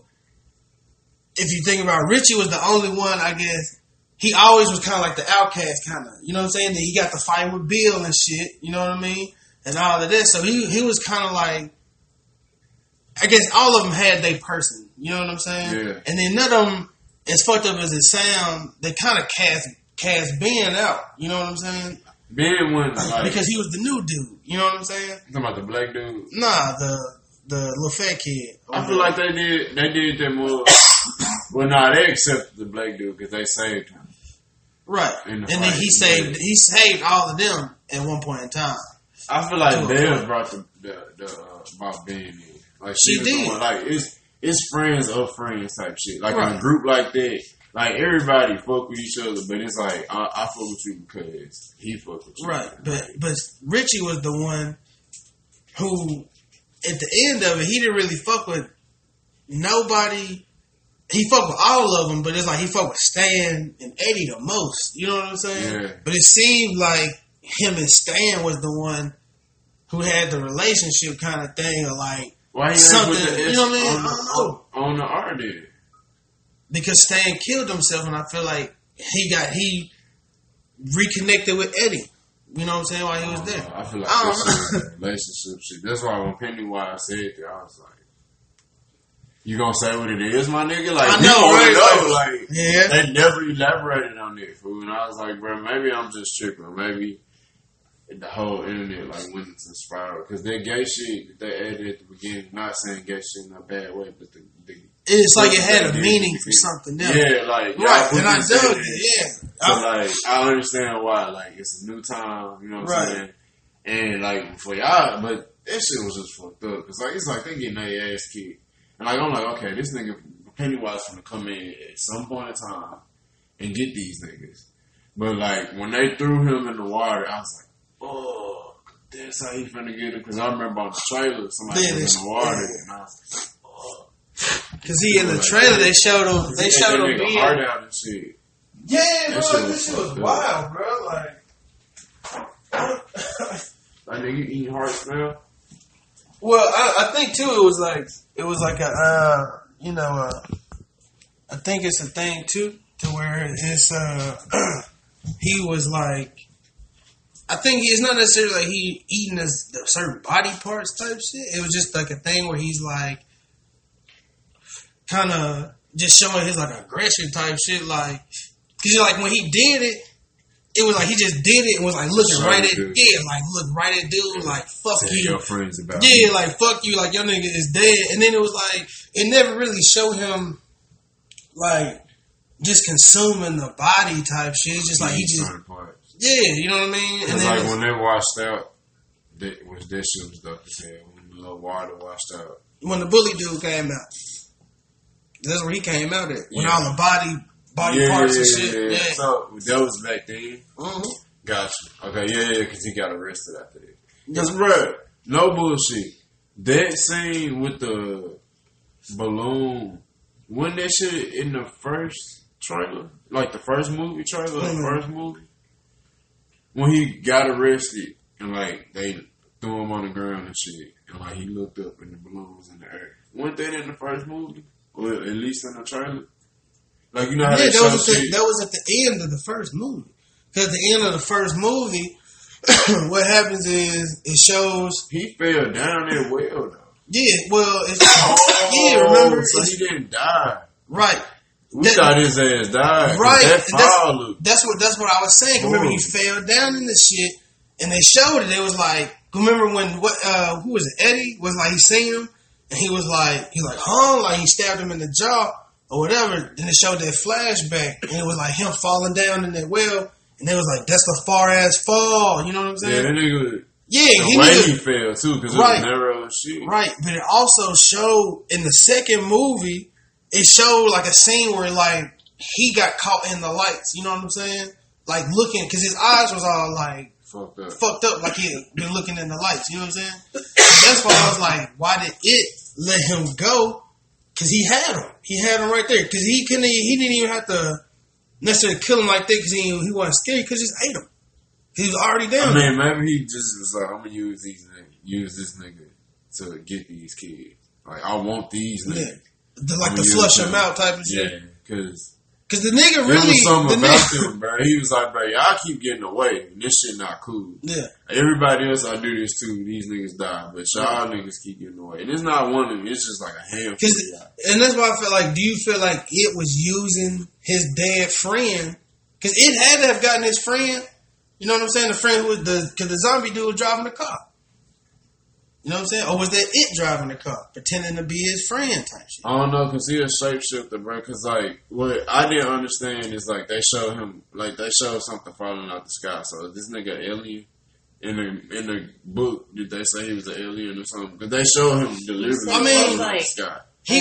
if you think about Richie was the only one, I guess. He always was kind of like the outcast, kind of. You know what I'm saying? That he got the fight with Bill and shit. You know what I mean? And all of this. So he was kind of like, I guess all of them had their person. You know what I'm saying? Yeah. And then none of them, as fucked up as it sounds, they kind of cast Ben out. You know what I'm saying? Ben went like because he was the new dude. You know what I'm saying? You talking about the black dude? Nah, the little fat kid. I feel like they did that more. Well, nah, they accepted the black dude because they saved him. Right, and then he saved all of them at one point in time. I feel like Bev brought the about Ben in. Like she did. One, like it's friends of friends type shit. Like in a group like that, like everybody fuck with each other, but it's like I fuck with you because he fuck with you. Right, but Richie was the one who, at the end of it, he didn't really fuck with nobody. He fucked with all of them, but it's like he fucked with Stan and Eddie the most. You know what I'm saying? Yeah. But it seemed like him and Stan was the one who had the relationship kind of thing, or like something. You know what I mean? I don't know. On the R did. Because Stan killed himself, and I feel like he reconnected with Eddie. You know what I'm saying? While he was there. I feel like that's a relationship shit. That's why when Pennywise said that, I was like, you gonna say what it is, my nigga? Like, I know, right? Like, yeah. They never elaborated on that, fool. And I was like, bro, maybe I'm just tripping. Maybe the whole internet, like, went into a spiral. Because that gay shit that they added at the beginning, not saying gay shit in a bad way, but it's like it had a meaning for something else. Yeah, like, right. And I dug it, yeah. So, like, I understand why. Like, it's a new time, you know what I'm saying? And, like, for y'all, but that shit was just fucked up. Because, like, it's like they getting their ass kicked. And like, I'm like, okay, this nigga Pennywise gonna come in at some point in time and get these niggas. But like, when they threw him in the water, I was like, oh, that's how he finna get him. Because I remember on the trailer, somebody was in the water, and I was like, oh. Because he in the trailer, they showed him being heart out and shit. Yeah, bro, this shit was wild, bro. Like nigga eating hearts now. Well, I think too, it was like a, I think it's a thing too, to where it's, he was like, I think it's not necessarily like he eating the certain body parts type shit. It was just like a thing where he's like, kind of just showing his like aggression type shit, like, cause like when he did it, it was like he just did it and was like looking right at look right at dude like fuck you. Your friends about like fuck you, like your nigga is dead. And then it was like it never really showed him like just consuming the body type shit. It's just like he just you know what I mean. And then like when they washed out, that shit was dope as hell. When the little water washed out. When the bully dude came out, that's where he came out at. When all the body parts and shit. Yeah. So that was back then. Mm-hmm. Gotcha. Okay, because he got arrested after that. Because, bro, no bullshit. That scene with the balloon, wasn't that shit in the first trailer? Like the first movie trailer, the first movie? When he got arrested and, like, they threw him on the ground and shit. And, like, he looked up and the balloon was in the air. Wasn't that in the first movie? Or at least in the trailer? Like, you know how that was at the end of the first movie. Because at the end of the first movie, what happens is it shows he fell down there well though. Yeah, well, remember? So he didn't die, right? We thought his ass died, right? That's what I was saying. Remember, he fell down in the shit, and they showed it. It was like, remember when who was it? Eddie was like he seen him. and he was like, huh? Like he stabbed him in the jaw or whatever. Then it showed that flashback, and it was like him falling down in that well, and it was like, that's a far ass fall. You know what I'm saying? Yeah, that nigga. Yeah, the way he fell too, because it was narrow as shit. Right, but it also showed in the second movie, it showed like a scene where like he got caught in the lights. You know what I'm saying? Like looking, because his eyes was all like fucked up, like he had been looking in the lights. You know what I'm saying? That's why I was like, why did it let him go? Because he had him. He had him right there. Because he didn't even have to necessarily kill him like that because he wasn't scared. Because he just ate him. He was already down. I mean, maybe he just was like, I'm gonna use this nigga to get these kids. Like, I want these niggas. Yeah. Like the flush them out type of shit. Yeah, because the nigga really... There was something about him, bro. He was like, bro, y'all keep getting away, and this shit not cool. Yeah. Everybody else I do this to, these niggas die, but y'all niggas keep getting away. And it's not one of them, it's just like a handful of y'all. And that's why I feel like, do you feel like it was using his dead friend? Because it had to have gotten his friend... You know what I'm saying? The friend who was because the zombie dude was driving the car. You know what I'm saying? Or was that it driving the car, pretending to be his friend type shit? I don't know, because he a shapeshifter, bro. Because, like, what I didn't understand is, like, they showed something falling out the sky. So, is this nigga alien? In the book, did they say he was an alien or something? Because they showed him deliberately falling out the sky.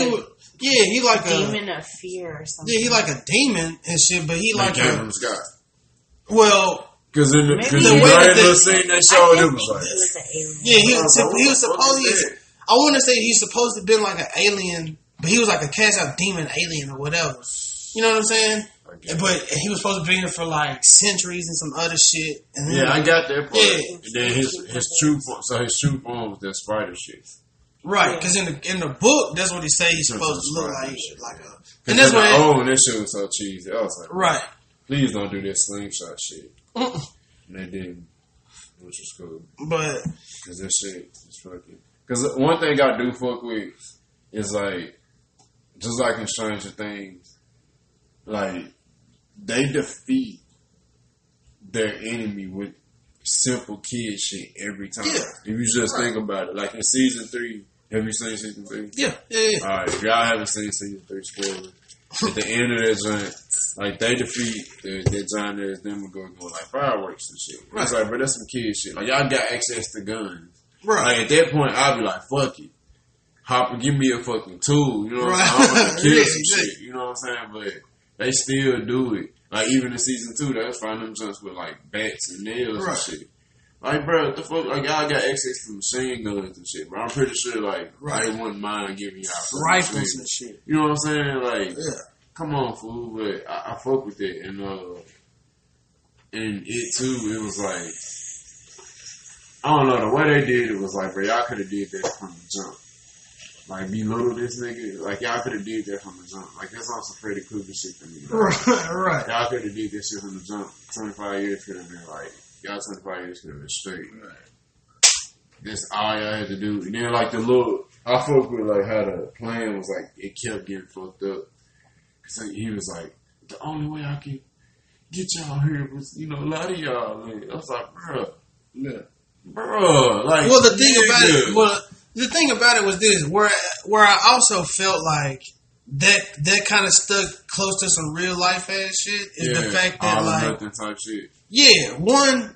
He like a demon of fear or something. Yeah, he like a demon and shit, but he like came from the sky. Well... Because in the very scene they showed, it was like... Yeah, he was supposed... I want to say he's supposed to have been like an alien, but he was like a cast-out demon alien or whatever. You know what I'm saying? But he was supposed to be in it for like centuries and some other shit. And yeah, I got that part. Yeah. And then his true form was that spider shit. Right, because in the book, that's what he say he's supposed to look like a... And that's what... that shit was so cheesy. I was like... Right. Please don't do this slingshot shit. And they didn't, which was cool. But because that shit is fucking. Because one thing I do fuck with is like, just like in Stranger Things, like they defeat their enemy with simple kid shit every time. Yeah. If you just think about it, like in season 3, have you seen season 3? Yeah. All right, if y'all haven't seen season 3, spoiler. At the end of that giant, like they defeat that giant ass Demogorgon with like fireworks and shit. Right. It's like, bro, that's some kid shit. Like y'all got access to guns. Right. Like at that point, I'd be like, fuck it. Hopper, give me a fucking tool. You know what I'm saying? I'm gonna kill some shit. You know what I'm saying? But they still do it. Like even in season 2, they was finding them jumps with like bats and nails and shit. Like, bro, what the fuck? Like, y'all got access to machine guns and shit, bro. I'm pretty sure, like, I wouldn't mind giving y'all rifles and shit. You know what I'm saying? Like, come on, fool. But I fuck with it. And it, too, it was like, I don't know, the way they did it was like, bro, y'all could have did that from the jump. Like, belittle this nigga. Like, y'all could have did that from the jump. Like, that's also Freddy Krueger shit to me. Right. Y'all could have did this shit from the jump. 25 years could have been like, y'all 25 years could have been straight. Right. That's all y'all had to do. And then, like, I fuck with, like, how the plan was, like, it kept getting fucked up. Because he was like, the only way I can get y'all here was, a lot of y'all. Like, I was like, bruh. Yeah. Bruh. Like, well, the thing about it was this, where I also felt like that kind of stuck close to some real life ass shit is the fact that all like nothing type shit. Yeah, one.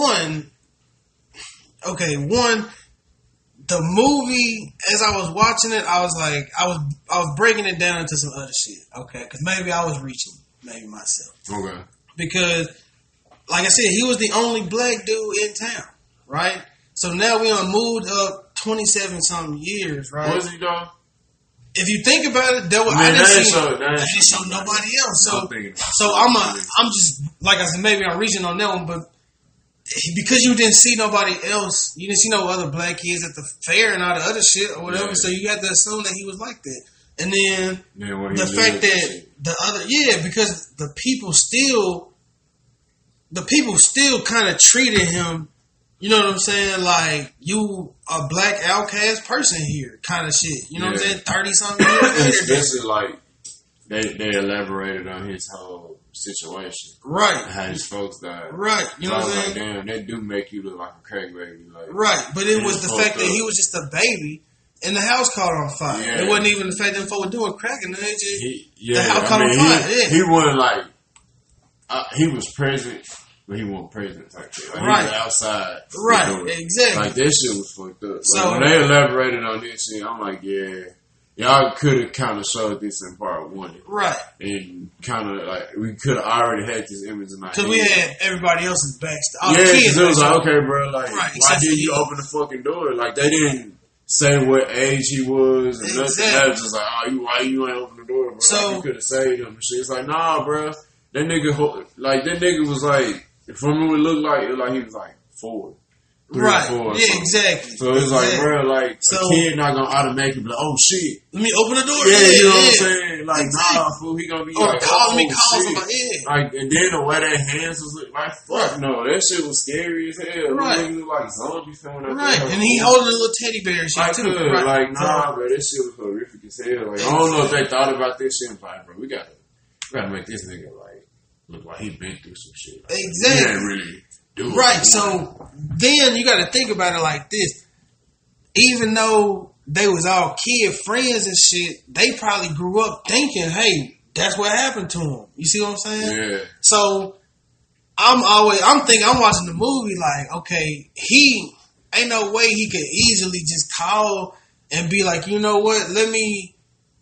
The movie, as I was watching it, I was like, I was breaking it down into some other shit. Okay, because maybe I was reaching, maybe myself. Okay. Because, like I said, he was the only black dude in town, right? So now we moved up 27 something years, right? Was he though? If you think about it, I didn't show nobody else. So I'm just like I said, maybe I'm reaching on that one, but because you didn't see nobody else, you didn't see no other black kids at the fair and all the other shit or whatever. Yeah. So you had to assume that he was like that. And then the fact that because the people still kind of treated him. You know what I'm saying? Like, you a black outcast person here kind of shit. You know what I'm saying? 30-something years later. Especially, like, they elaborated on his whole situation. Right. How his folks died. Right. You know what I'm saying? Like, damn, they do make you look like a crack baby. Like, right. But it was the fact that he was just a baby. And the house caught on fire. Yeah. It wasn't even the fact that them folk were doing crack, and they just the house caught on fire. He wasn't like he was present, but he wasn't present type shit. Like, right. He was outside. Right. Exactly. Like that shit was fucked up. So like, when they elaborated on this shit, I'm like, yeah, y'all could have kind of showed this in part 1, right? And kind of like we could have already had this image in our head. Because we had everybody else's backstory. Yeah, because it was like, okay, bro, like right. why didn't you open the fucking door? Like they didn't say what age he was and nothing. That was just like, why you ain't open the door, bro? So like, you could have saved him and shit. It's like, nah, bro. That nigga was like, from what it looked like he was like 4. 3 right. or 4 yeah, exactly. So it's like, bro, like so, a kid not gonna automatically be like, oh shit. Let me open the door. Yeah, you know what I'm saying? Like, nah, fool, he gonna be or like, call somebody. Yeah. Like, and then the way their hands was like, fuck no, that shit was scary as hell. Right. It looked like zombies coming out. Right, and he holding a little teddy bear and shit too. Right. Like, nah, bro, this shit was horrific as hell. Like, I don't know if they thought about this shit. Like, bro, we gotta make this nigga like look like he been through some shit. Like, exactly. He ain't really do it. Right. So then you got to think about it like this. Even though they was all kid friends and shit, they probably grew up thinking, hey, that's what happened to him. You see what I'm saying? Yeah. So I'm watching the movie like, okay, he ain't no way he could easily just call and be like, you know what, let me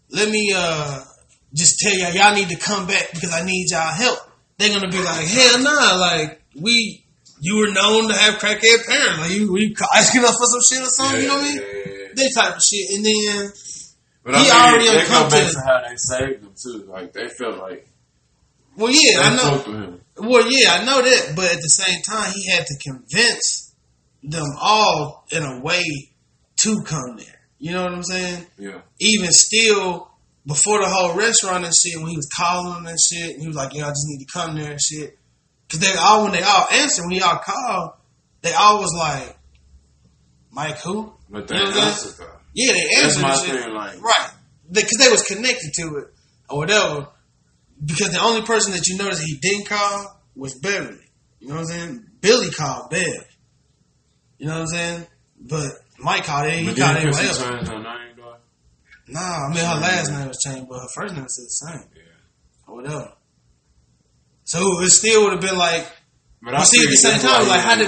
just tell y'all need to come back because I need y'all help. They're gonna be like, hell nah, like you were known to have crackhead parents. Like you asking us for some shit or something, you know what I mean? Yeah. That type of shit. And then but he already come back to how they saved him too. Like they felt like well, yeah, I know. Fucked with him. Well, yeah, I know that, but at the same time, he had to convince them all in a way to come there. You know what I'm saying? Yeah. Even still, before the whole restaurant and shit, when he was calling them and shit, and he was like, "Yeah, I just need to come there and shit." Because when they all answered, when he all called, they all was like, "Mike, who?" But they answered though. Yeah, they answered. That's my thing, like right, because they was connected to it or whatever. Because the only person that you noticed he didn't call was Beverly. You know what I'm saying? Billy called Bev. You know what I'm saying? But Mike called it. He called everybody else. Change her name, though? Nah, I mean her last name was changed, but her first name was the same. Yeah. Or whatever. So it still would have been like. But see, at the same time, like how did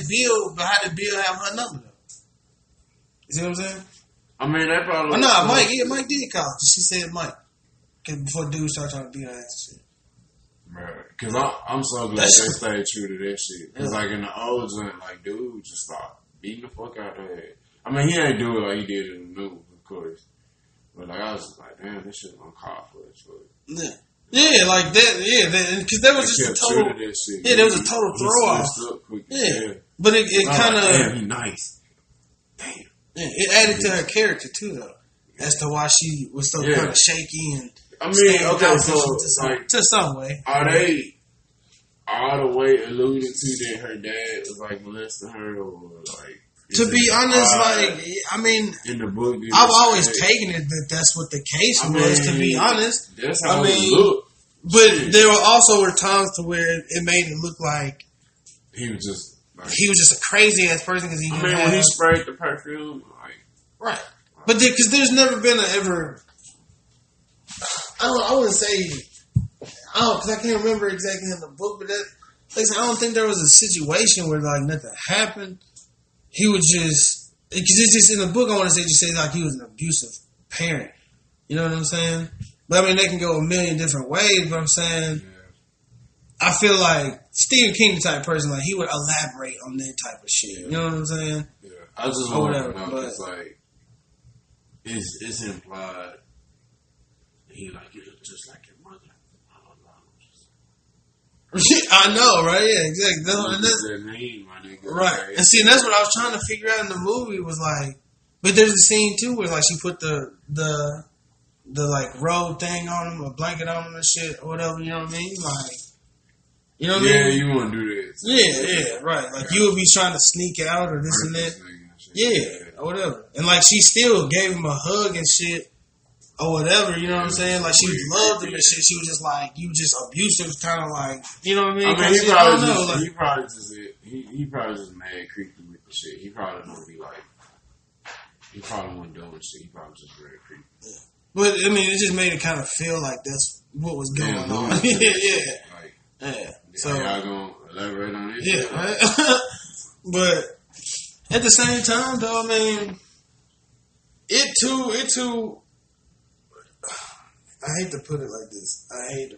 Bill have her number though? You see what I'm saying? I mean, that probably. Oh, nah, Mike. Yeah, Mike did call. She said Mike. Before dudes start trying to beat her ass and shit. Right. Because I'm so glad they stayed true to that shit. Because, like, in the old joint, like, dude just stopped beating the fuck out of her head. I mean, he ain't do it like he did in the news, of course. But, like, I was just like, damn, this shit uncalled for this shit. Yeah. Yeah, like that. Yeah, because there was just a total. Yeah, there was a total throw off. Yeah, but it kind of. Damn, he nice. Damn. Yeah, it added to her character too, though, as to why she was so kind of shaky and. I mean, okay, so like to some way, are they all the way alluding to that her dad was like molesting her, or like? To be honest, like I mean, in the book, I've always taken it that that's what the case was. To be honest, that's how it looked. But there were times to where it made it look like he was just a crazy ass person because he. I mean, when he sprayed the perfume, like right, but because there's never been I wouldn't say, because I can't remember exactly in the book, but I don't think there was a situation where like nothing happened. He would just, because it's just in the book. I want to say just say like he was an abusive parent. You know what I'm saying? But I mean, they can go a million different ways. But I'm saying, I feel like Stephen King the type of person, like he would elaborate on that type of shit. You know what I'm saying? Yeah, I just want to know because like it's implied. He like you look just like your mother. I know, right? Yeah, exactly. That's that name, my nigga. Right. And see, and that's what I was trying to figure out in the movie was like, but there's a scene too where like she put the like robe thing on him, a blanket on him and shit or whatever. You know what I mean? Like, you know what I mean? Yeah, you want to do that. Yeah, right. Like you would be trying to sneak out or this and that. Yeah, or whatever. And like she still gave him a hug and shit. Or whatever, you know what I'm saying? Like, she loved him and shit. She was just like, you just abusive, kind of like, you know what I mean? I mean, he probably just mad creepy with the shit. He probably don't be like, He probably wasn't doing shit. He probably just very creepy. Yeah. But I mean, it just made it kind of feel like that's what was going on. Yeah. Like, yeah. So y'all gonna elaborate on this? Yeah, right. But at the same time, though, I mean, it too. I hate to put it like this.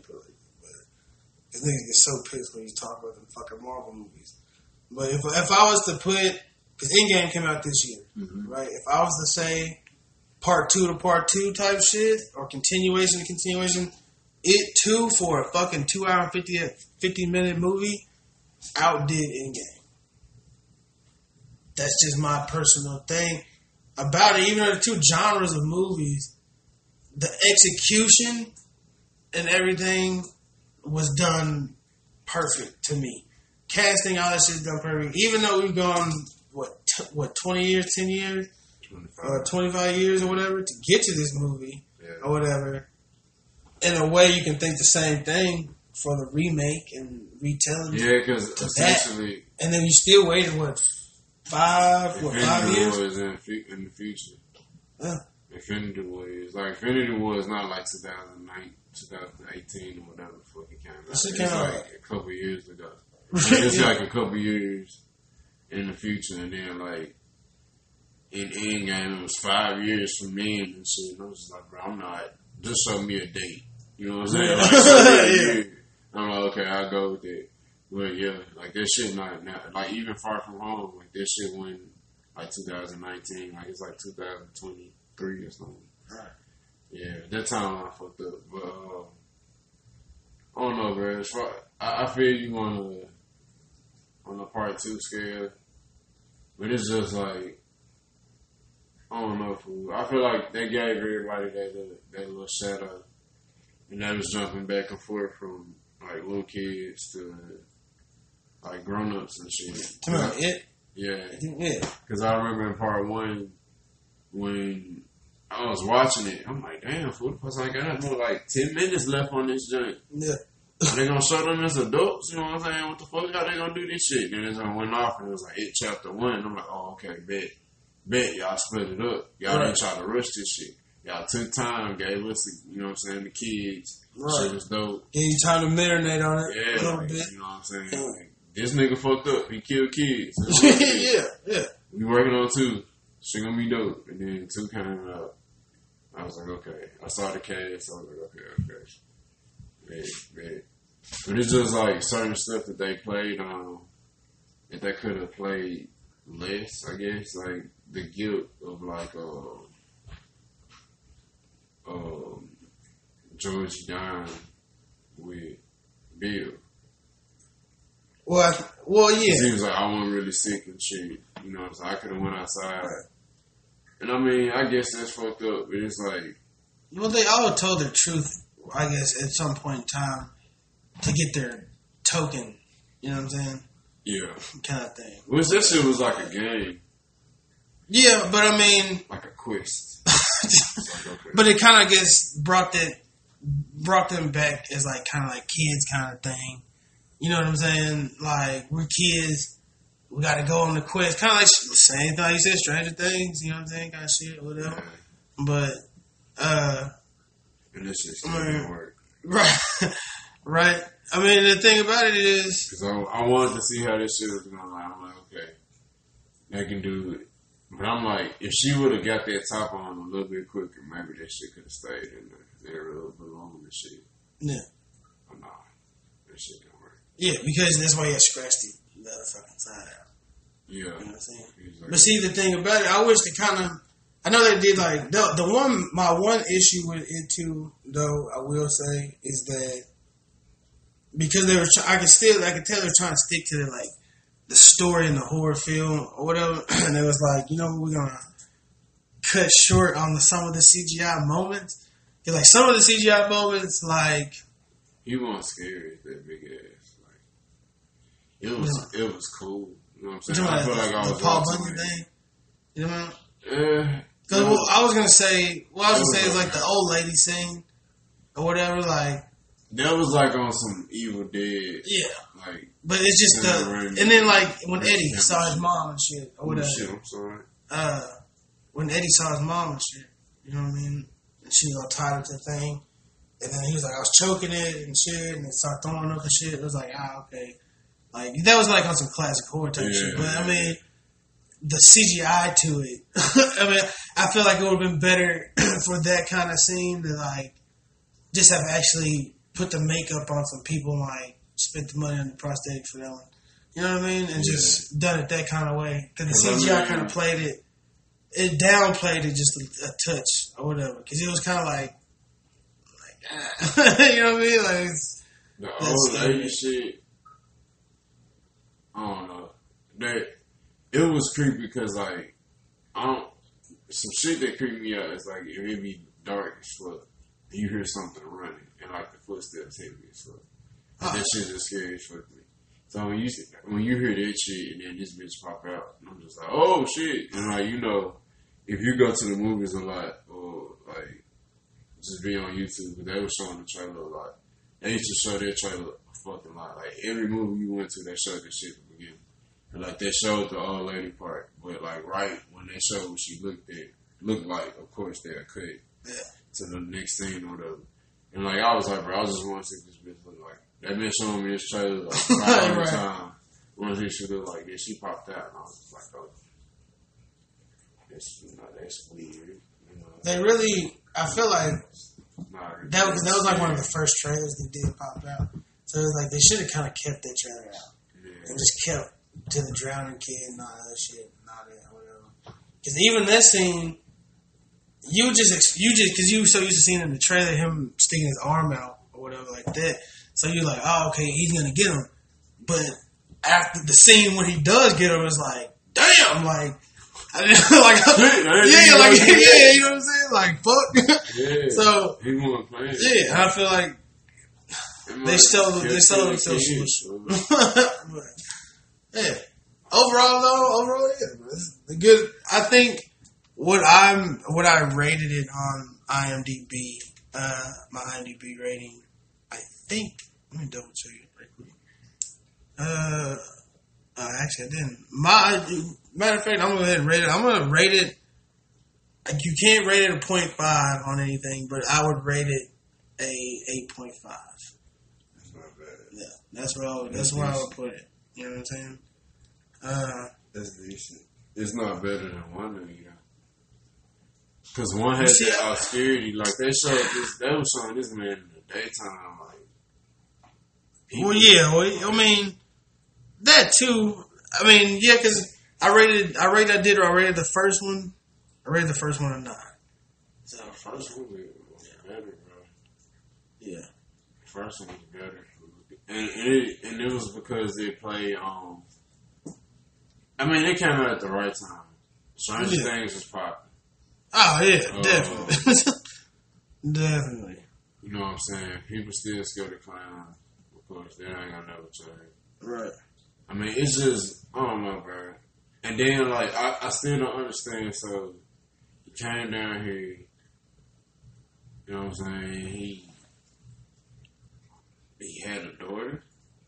But niggas get so pissed when you talk about them fucking Marvel movies. But if I was to put, because Endgame came out this year, right? If I was to say part 2 to part 2 type shit, or continuation to continuation, it too, for a fucking 2 hour and 50-minute movie, outdid Endgame. That's just my personal thing about it. Even though the two genres of movies, the execution and everything was done perfect to me. Casting, all that shit done perfect. Even though we've gone, 20 years, 10 years? 25 years or whatever to get to this movie or whatever. In a way, you can think the same thing for the remake and retelling. Yeah, because essentially... And then you still waited, 5 years? War is in the future. Infinity War is Infinity War is not like 2009, 2018 or whatever the fuck it came out. It's like a couple years ago. It's like a couple years in the future, and then like in Endgame it was 5 years from then and shit. And I was just like, bro, I'm not. Just show me a date. You know what I'm saying? Like, show me a year. I'm like, okay, I'll go with it. But yeah, like that shit not like even Far From Home, like that shit went like 2019, like it's like 2023 or something. Right. Yeah, that time I fucked up. But I don't know, bro. I feel you on the part 2 scale, but it's just like I don't know, fool. I feel like they gave everybody that little shadow, and they was jumping back and forth from like little kids to like grown ups and shit. It? Yeah. Yeah. Because I remember in part 1 when I was watching it, I'm like, damn, fool, I got more like 10 minutes left on this joint. Yeah. Are they gonna show them as adults? You know what I'm saying? What the fuck? How they gonna do this shit? Then it went off and it was like It Chapter 1. I'm like, oh, okay, bet. Y'all split it up. Y'all didn't try to rush this shit. Y'all took time, gave us, you know what I'm saying, the kids. Right. Shit was dope. Gave you time to marinate on it a little bit. You know what I'm saying? Like, this nigga fucked up. He killed kids. Yeah. We working on 2. Shit gonna be dope. And then 2 came out. I was like, okay. I saw the cast. I was like, okay. Bet. But it's just like certain stuff that they played on that they could have played less, I guess. Like the guilt of like George dying with Bill. Well, yeah. He was like, I wasn't really sick and shit. You know what I'm saying? I could have went outside. Right. And I mean, I guess that's fucked up, but it's like... Well, they all told their truth, I guess, at some point in time to get their token. You know what I'm saying? Yeah. Kind of thing. Which that shit was like a game. Yeah, but I mean... Like a quest. Like, okay. But it kind of brought them back as like kind of like kids kind of thing. You know what I'm saying? Like, we're kids. We got to go on the quest. Kind of like the same thing you said, Stranger Things. You know what I'm saying? Kind of shit, whatever. Yeah. But, and this shit still didn't work. Right. I mean, the thing about it is... Because I wanted to see how this shit was going. I'm like, okay, they can do it. But I'm like, if she would have got that top on a little bit quicker, maybe that shit could have stayed in there a little bit longer and shit. Yeah. But nah, that shit didn't work. Yeah, because that's why you had scratched the other fucking side out. Yeah. You know what I'm saying? Exactly. But see, the thing about it, I wish they kind of... I know they did like... My one issue with it too, though, I will say, is that because they were... I could tell they're trying to stick to the story in the horror film or whatever. And it was like, we're going to cut short on some of the CGI moments. Because like some of the CGI moments, like... He wasn't scary, that big ass. Like, it was cool. You know what I'm saying? I feel like I was Paul Bunyan thing. You know what I mean? Because I was gonna say is like the old lady scene or whatever. Like that was like on some Evil Dead. Yeah. Like, but it's just and then like when Eddie saw his mom and shit or whatever. Shit, I'm sorry. when Eddie saw his mom and shit. You know what I mean? And she was all tied up to the thing. And then he was like, I was choking it and shit, and it started throwing up and shit. It was like, okay. Like, that was like on some classic horror type shit. But, I mean, the CGI to it. I mean, I feel like it would have been better for that kind of scene to, like, just have actually put the makeup on some people, like, spent the money on the prosthetics for that one. You know what I mean? And just done it that kind of way. Because the CGI kind of played it. It downplayed it just a touch or whatever. Because it was kind of like you know what I mean? Like, the old lady shit, I don't know. It was creepy because, like, some shit that creeped me out is, like, if it be dark as fuck, and you hear something running, and, like, the footsteps heavy as fuck. That shit just scary as fuck to me. So when you hear that shit, and then this bitch pop out, and I'm just like, oh, shit. And, like, you know, if you go to the movies a lot, or, like, just be on YouTube, but they were showing the trailer a lot. They used to show their trailer a fucking lot. Like, every movie you went to, they showed this shit at the beginning. And, like, they showed the old lady part. But, like, right when they showed what she looked like, of course, they'll cut to the next scene or whatever. And, like, I was like, bro, I was just want to see what this bitch look like. They've been showing me this trailer, like, 500 times. Want to see she look like this. She popped out, and I was just like, oh, that's weird. You know, they really, I feel like that was like one of the first trailers they did pop out. So it was like they should have kind of kept that trailer out and just kept to the drowning kid and all that shit and all that whatever. Because even that scene, you just because you were so used to seeing in the trailer him sticking his arm out or whatever like that. So you're like, oh, okay, he's gonna get him. But after the scene when he does get him, it's like, damn, like. I didn't, like, you know what I'm saying? Like, fuck. Yeah. So, he wasn't playing. Yeah, I feel like they sold it so short. Yeah. Overall, yeah. The good. I think what I rated it on IMDb, my IMDb rating. I think. Let me double check it right quick. Actually, I didn't. Matter of fact, I'm going to go ahead and rate it. I'm going to rate it. You can't rate it a 0.5 on anything, but I would rate it a 8.5. That's not bad. Yeah, that's where I would put it. You know what I'm saying? That's decent. It's not better than one of you. Because one had that obscurity. Like, they was showing this man in the daytime. Like, well, yeah. Well, I mean, that too. I mean, yeah, because I rated the first one. I rated the first one a 9. So the first one was better, bro. Yeah. The first one was better. And it was because they played, I mean, it came out at the right time. Stranger Things was popping. Oh, yeah, definitely. Definitely. You know what I'm saying? People still scared of clowns. Of course, they ain't gonna never change. Right. I mean, it's just, I don't know, bro. And then, like, I still don't understand. So, he came down here, you know what I'm saying? He had a daughter.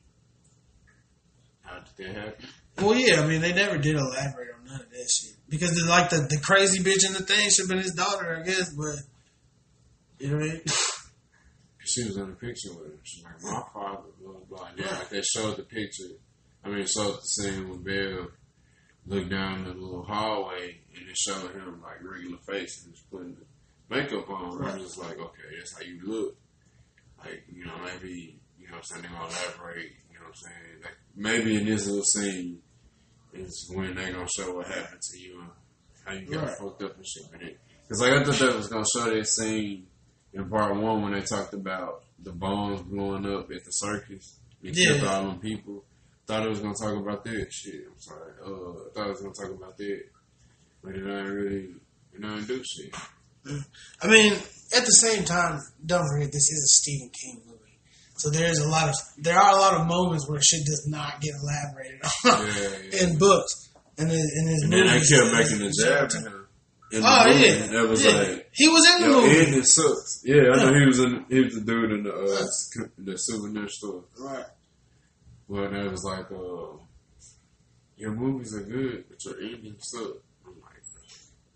How did that happen? Well, yeah, I mean, they never did elaborate on none of that shit. Because, the crazy bitch in the thing should have been his daughter, I guess, but, you know what I mean? She was in the picture with him. She's like, my father, blah, blah. And then, like, they showed the picture. I mean, showed the scene when Bill looked down the little hallway and it showed him, like, regular face and just putting the makeup on. Right. I'm just like, okay, that's how you look. Like, you know, maybe, you know what I'm saying, they're going to elaborate, you know what I'm saying? Like, maybe in this little scene is when they're going to show what happened to you and how you got fucked up and shit. Because, like, I thought that was going to show that scene in part 1 when they talked about the bombs blowing up at the circus and killed all them people. Thought it was going to talk about that shit. I'm sorry. I thought it was going to talk about that. But it ain't do shit. I mean, at the same time, don't forget, this is a Stephen King movie. So there are a lot of moments where shit does not get elaborated on in books. And in his and then they kept making the jab to him. That was like, he was in the movie. And it sucks. Yeah, I know he was the dude in the souvenir store. Right. Well, that was like, your movies are good, but your endings suck. I'm like,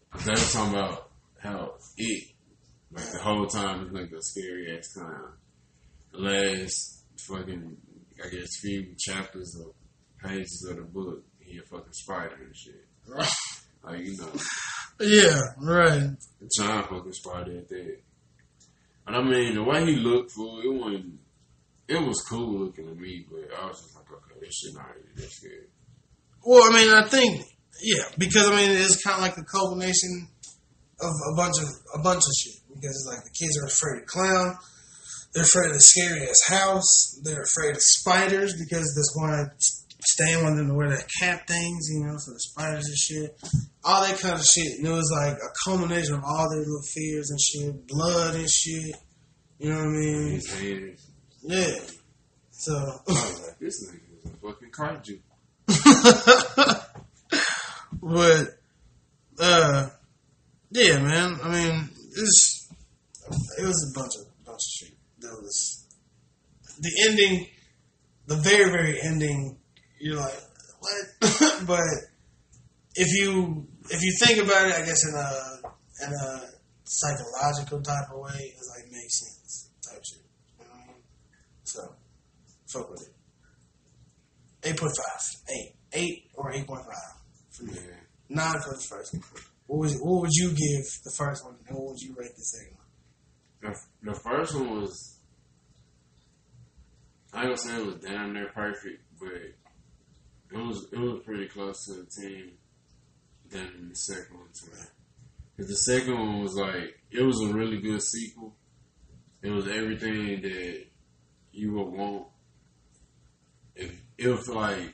They were talking about how like the whole time it's like a scary ass clown. The last fucking, I guess, few chapters of pages of the book, he a fucking spider and shit. Right. Like, you know. Yeah, right. A giant fucking spider at that. And I mean, the way he looked, fool, it was cool looking to me, but I was just like, okay, this shit not really that scary. Well, I mean, I think, yeah, because I mean, it's kind of like the culmination of a bunch of shit. Because it's like the kids are afraid of clown, they're afraid of the scary ass house, they're afraid of spiders because this one staying wanting them to wear that cap things, you know, so the spiders and shit, all that kind of shit. And it was like a culmination of all their little fears and shit, blood and shit. You know what I mean? His hands. Yeah. So I was like, this nigga is a fucking kaiju. But yeah, man. I mean, it was a bunch of shit. There was the ending, the very, very ending. You're like, what? But if you think about it, I guess in a psychological type of way, it's like makes sense type shit. You know what I mean? So fuck with it. 8.5, 8 or 8.5 for me. 9 for the first one. What would you give the first one, and what would you rate the second one? The first one was, I ain't gonna say it was damn near perfect, but it was pretty close to the 10 than the second one to me. Because the second one was like, it was a really good sequel. It was everything that you would want. It was like,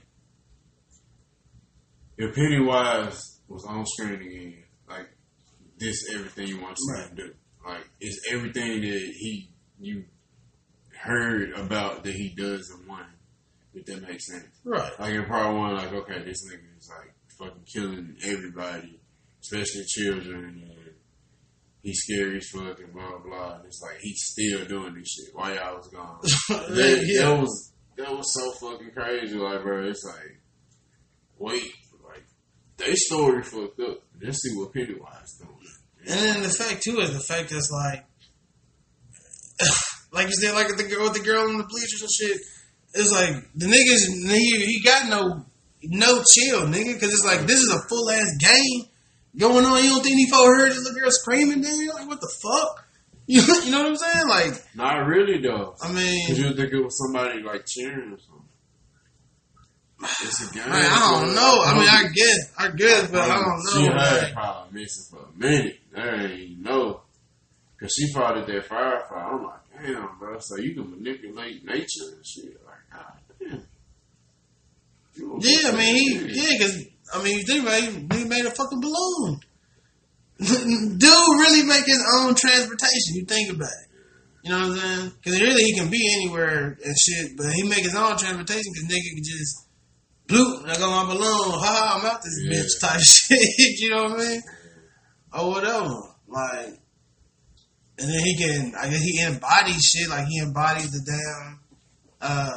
if Pennywise was on screen again, like, this everything you want to see him do. Like, it's everything that you heard about that he does in one, if that makes sense. Right. Like, in part one, like, okay, this nigga is, like, fucking killing everybody, especially children, and he's scary as fuck, and blah, blah, and it's like, he's still doing this shit while y'all was gone. That was so fucking crazy, like, bro, it's like, wait, like, they story fucked up. Let's see what Pennywise doing. And then the fact too is the fact that's like you said, like with the girl in the bleachers and shit. It's like the niggas, he got no chill, nigga, because it's like this is a full ass game going on. You don't think he heard this little girl screaming? Then you're like, what the fuck? You know what I'm saying? Like, not really though. I mean, because you would think it was somebody like cheering or something. It's a game. Man, I don't know. I mean, I guess, but I don't know. She had probably missing for a minute. There ain't no. Because she fought at that firefight. I'm like, damn, bro. So you can manipulate nature and shit. Like, god damn. Yeah, I mean, because, I mean, you think about it, he made a fucking balloon. Dude really make his own transportation. You think about it. You know what I'm saying? Because really he can be anywhere and shit, but he make his own transportation because nigga can just bloop, I got my balloon, ha, I'm out this bitch type shit. You know what I mean? Or whatever. Like, and then he can, I guess he embodies shit, like he embodied the damn,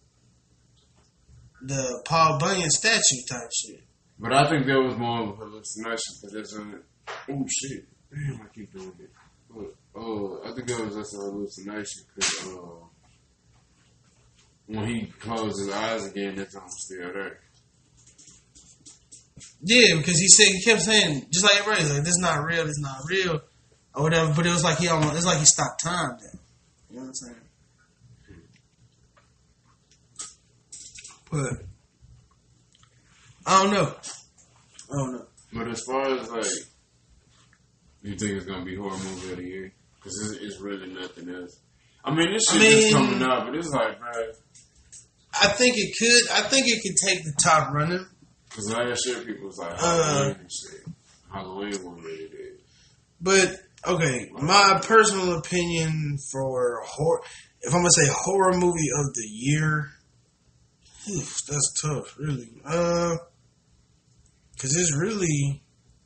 the Paul Bunyan statue type shit. But I think that was more of a hallucination because there's oh shit, damn, I keep doing it. But, I think that was just a hallucination because when he closed his eyes again, that time was still there. Yeah, because he kept saying, just like everybody's like, this is not real, or whatever. But it was like it's like he stopped time then. You know what I'm saying? But I don't know. But as far as like, you think it's gonna be horror movie of the year? Because it's really nothing else. I mean, this shit is coming out, but it's like, bro. I think it could. I think it could take the top running. Because last year people was like Halloween and shit. Halloween wasn't really there. But okay, my personal opinion for horror, if I'm gonna say horror movie of the year, that's tough, really. Because it's really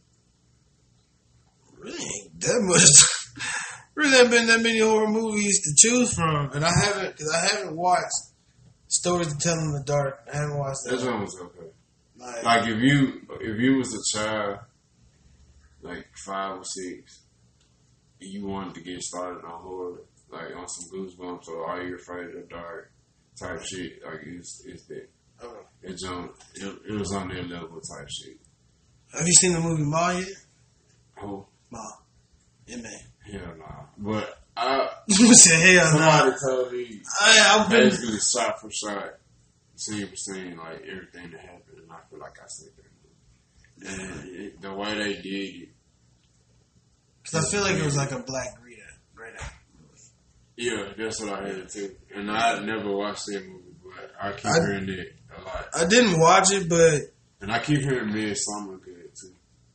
ain't that much. Really haven't been that many horror movies to choose from, and I haven't watched Stories to Tell in the Dark. I haven't watched that. That one was okay. Like if you was a child, like 5 or 6, and you wanted to get started on horror, like on some Goosebumps or Are You Afraid of the Dark type shit, like it's that. It jumped. It was on that level type shit. Have you seen the movie Ma yet? Oh, Ma. Yeah, man. hell nah. But You said hell somebody nah. told me I've been. basically shot for shot, scene for scene, like everything that happened, and I feel like I said that. And the way they did it. Because I feel like it was like a Black Rita. Yeah, that's what I heard too. And I never watched that movie, but I keep hearing it a lot. I didn't watch it, but And I keep hearing Midsommar good too.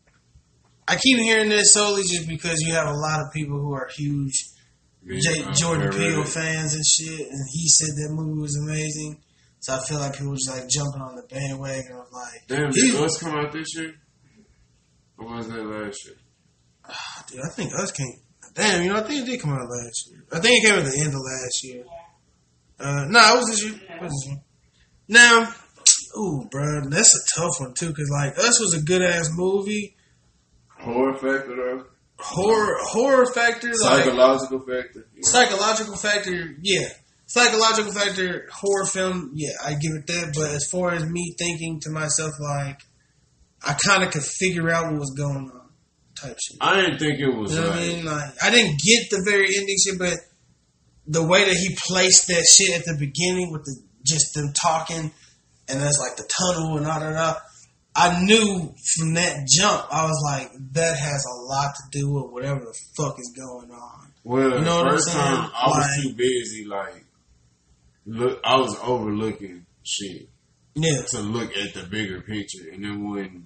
I keep hearing this solely just because you have a lot of people who are huge Jordan Peele fans and shit, and he said that movie was amazing. So I feel like people just like jumping on the bandwagon of like, damn, did Us come out this year? Or was that last year? Dude, I think Us came. Damn, I think it did come out last year. I think it came at the end of last year. No, it was this year. It was this year. Now, ooh, bro, that's a tough one too, because like Us was a good ass movie. Horror factor though. Horror factor, psychological factor. Yeah. Psychological factor, yeah. Psychological factor, horror film, yeah, I give it that. But as far as me thinking to myself, like, I kind of could figure out what was going on, type shit. I didn't think it was. You know what I mean? Like, I didn't get the very ending shit, but the way that he placed that shit at the beginning with just them talking, and that's like the tunnel and all that. I knew from that jump, I was like, that has a lot to do with whatever the fuck is going on. Well, you know the first time I was too busy, like, I was overlooking shit. Yeah. To look at the bigger picture. And then when,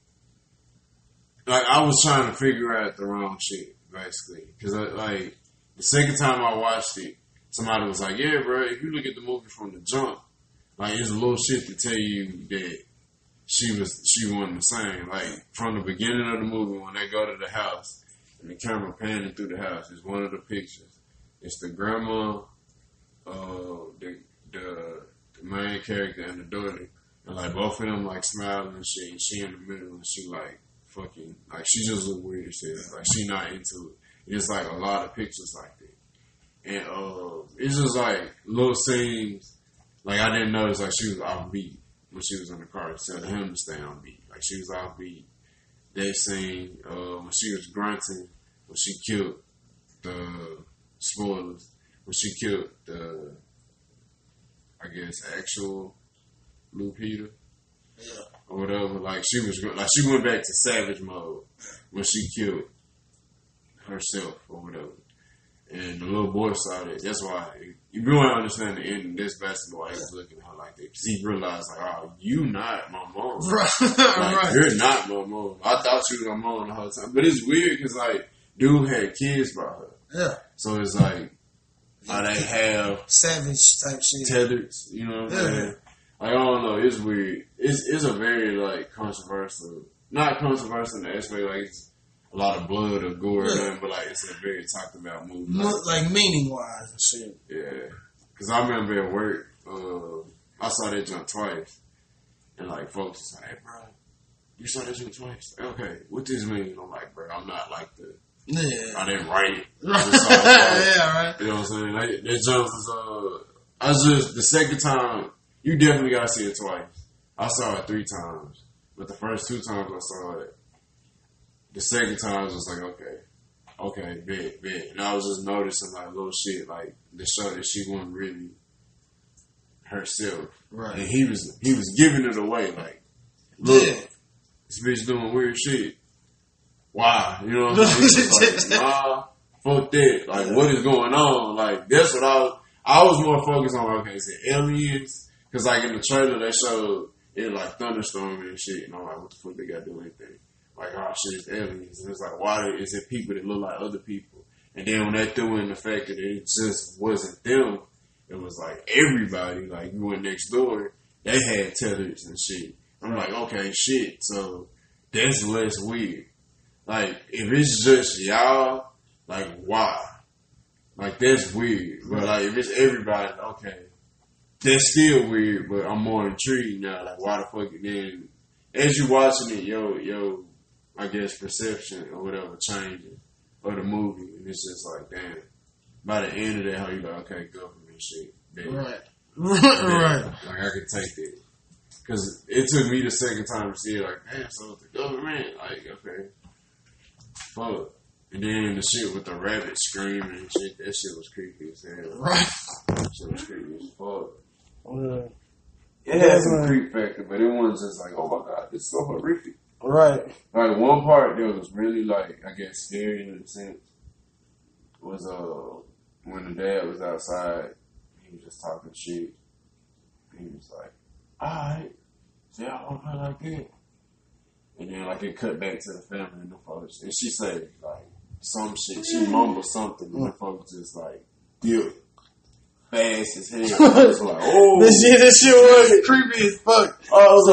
like, I was trying to figure out the wrong shit, basically. Because, like, the second time I watched it, somebody was like, yeah, bro, if you look at the movie from the jump, like, it's a little shit to tell you that she wasn't the same. Like, from the beginning of the movie, when they go to the house, and the camera panning through the house, it's one of the pictures. It's the grandma, the main character and the daughter, and like both of them like smiling and shit, and she in the middle, and she like fucking, like she just look weird as hell, like she not into it. It's like a lot of pictures like that, and it's just like little scenes. Like I didn't notice like she was off beat when she was in the car, telling him to stay on beat. Like she was off beat. That scene when she was grunting, when she killed the spoilers, when she killed the, I guess, actual Lupita, or whatever. Like she went back to savage mode when she killed herself or whatever. And the little boy saw that. That's why you really understand the ending. This basketball, he was looking at her like that because he realized, like, oh, you not my mom, right? Like, right. You're not my mom. I thought she was my mom the whole time. But it's weird because like dude had kids by her. Yeah. So it's like, they have savage type shit. Tethered, you know what I'm saying? Like, I don't know, it's weird. It's a very, like, controversial, not controversial in the aspect, like, it's a lot of blood or gore, but, like, it's a very talked about movie. Like meaning-wise and shit. Yeah. Because I remember at work, I saw that jump twice, and, like, folks was like, hey, bro, you saw that jump twice? Okay, what this mean? I'm like, bro, I'm not like the... Yeah. I didn't write it. Yeah, right. You know what I'm saying? That jump was, the second time, you definitely gotta see it twice. I saw it 3 times. But the first 2 times I saw it, the second time I was just like, okay, bet. And I was just noticing like little shit, like the show that she wasn't really herself. Right. And he was giving it away, like, look, this bitch doing weird shit. Why? You know what I'm saying? Like, nah, fuck that. Like, what is going on? Like, that's what I was more focused on. Okay, is it aliens? Because, like, in the trailer, they showed it, like, thunderstorming and shit. And I'm like, what the fuck they got to do anything? Like, oh, shit, it's aliens. And it's like, why is it people that look like other people? And then when they threw in the fact that it just wasn't them, it was, like, everybody. Like, you went next door, they had tethers and shit. I'm like, okay, shit. So, that's less weird. Like, if it's just y'all, like, why? Like, that's weird. But, like, if it's everybody, okay, that's still weird, but I'm more intrigued now. Like, why the fuck? And then, as you watching it, yo, I guess, perception or whatever changing of the movie. And it's just like, damn. By the end of that, how you like, okay, government shit. Damn. Right. Right. Like, I can take it. Because it took me the second time to see it, like, damn, so it's the government. Like, okay. Fuck. And then the shit with the rabbit screaming and shit, that shit was creepy as hell. Right. That shit was creepy as fuck. Yeah. It had some creep factor, but it wasn't just like, oh my god, it's so horrific. Right. Like, one part that was really, like, I guess, scary in a sense was, when the dad was outside, he was just talking shit. He was like, alright, so y'all don't play like that. And then, like, it cut back to the family and the folks. And she said, like, some shit. She mumbled something, and the folks just, like, yeah, fast as hell. I was like, oh. This shit was creepy as fuck. I was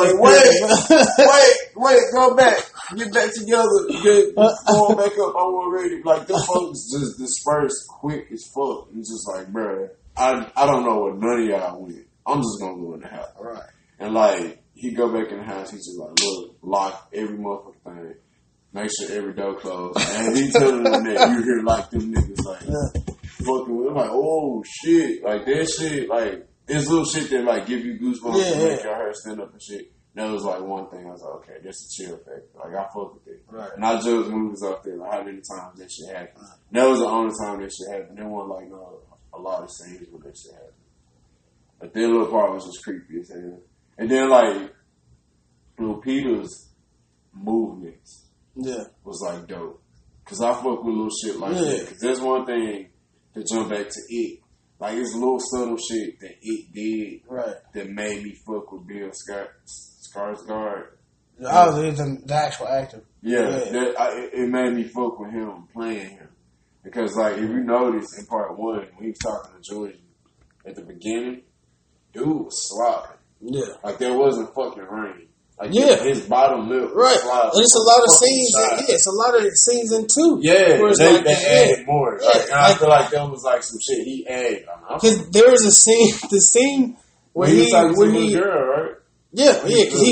like, wait, go back. Get back together. Get going back up. I wasn't ready. Like, the folks just dispersed quick as fuck. And just like, bruh, I don't know what none of y'all went. I'm just gonna go in the house. Right. And like, he go back in the house, he's just like, look, lock every motherfucking thing. Make sure every door closed. And he telling them that you hear like them niggas like fucking with him. Like, oh shit. Like that shit, like, it's little shit that like give you goosebumps and make your hair stand up and shit. That was like one thing. I was like, okay, that's a chill factor. Like, I fuck with it. Right. And I judge movies off there, like how many times that shit happened. That was the only time that shit happened. There wasn't like a lot of scenes where that shit happened. But that little part was just creepy as hell. And then like, Lil Peter's movements was like dope. Cause I fuck with little shit like that. Cause there's one thing to jump back to It. Like, it's little subtle shit that It did that made me fuck with Bill Skarsgård. Oh, the actual actor. It made me fuck with him playing him. Because, like, if you notice in part one, when he was talking to Jordan at the beginning, dude was sloppy. Yeah. Like, there wasn't fucking rain. Like, his bottom lip was sloppy. And it's a lot of scenes. It's a lot of scenes in two. Yeah, they added more. Like, and I feel like that was like some shit he added. Because there was a scene, the scene where he was talking to the girl, right? Yeah, because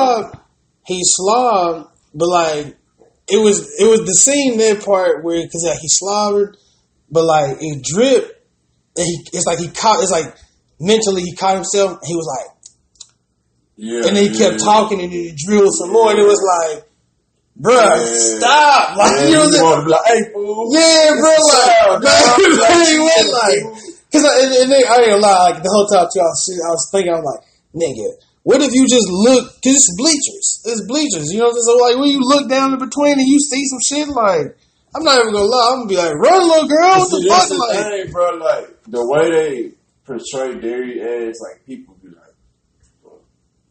he slobbed, but like, it was the scene, that part where, because he slobbered, but like, it dripped, and it's like mentally he caught himself, and he was like, and then he kept talking, and then he drilled some more, and it was like, bruh, stop! Like, you know what I'm saying? Like, hey, fool. Yeah, bro, like, because I ain't gonna lie, like, the whole time too, I was thinking, I'm like, nigga, what if you just look, because it's bleachers, you know what I'm saying? So, like, when you look down in between and you see some shit, like, I'm not even gonna lie, I'm gonna be like, run, little girl, what the fuck? That's the thing, bro, like, the way they portray Derry as, like, people be like, well,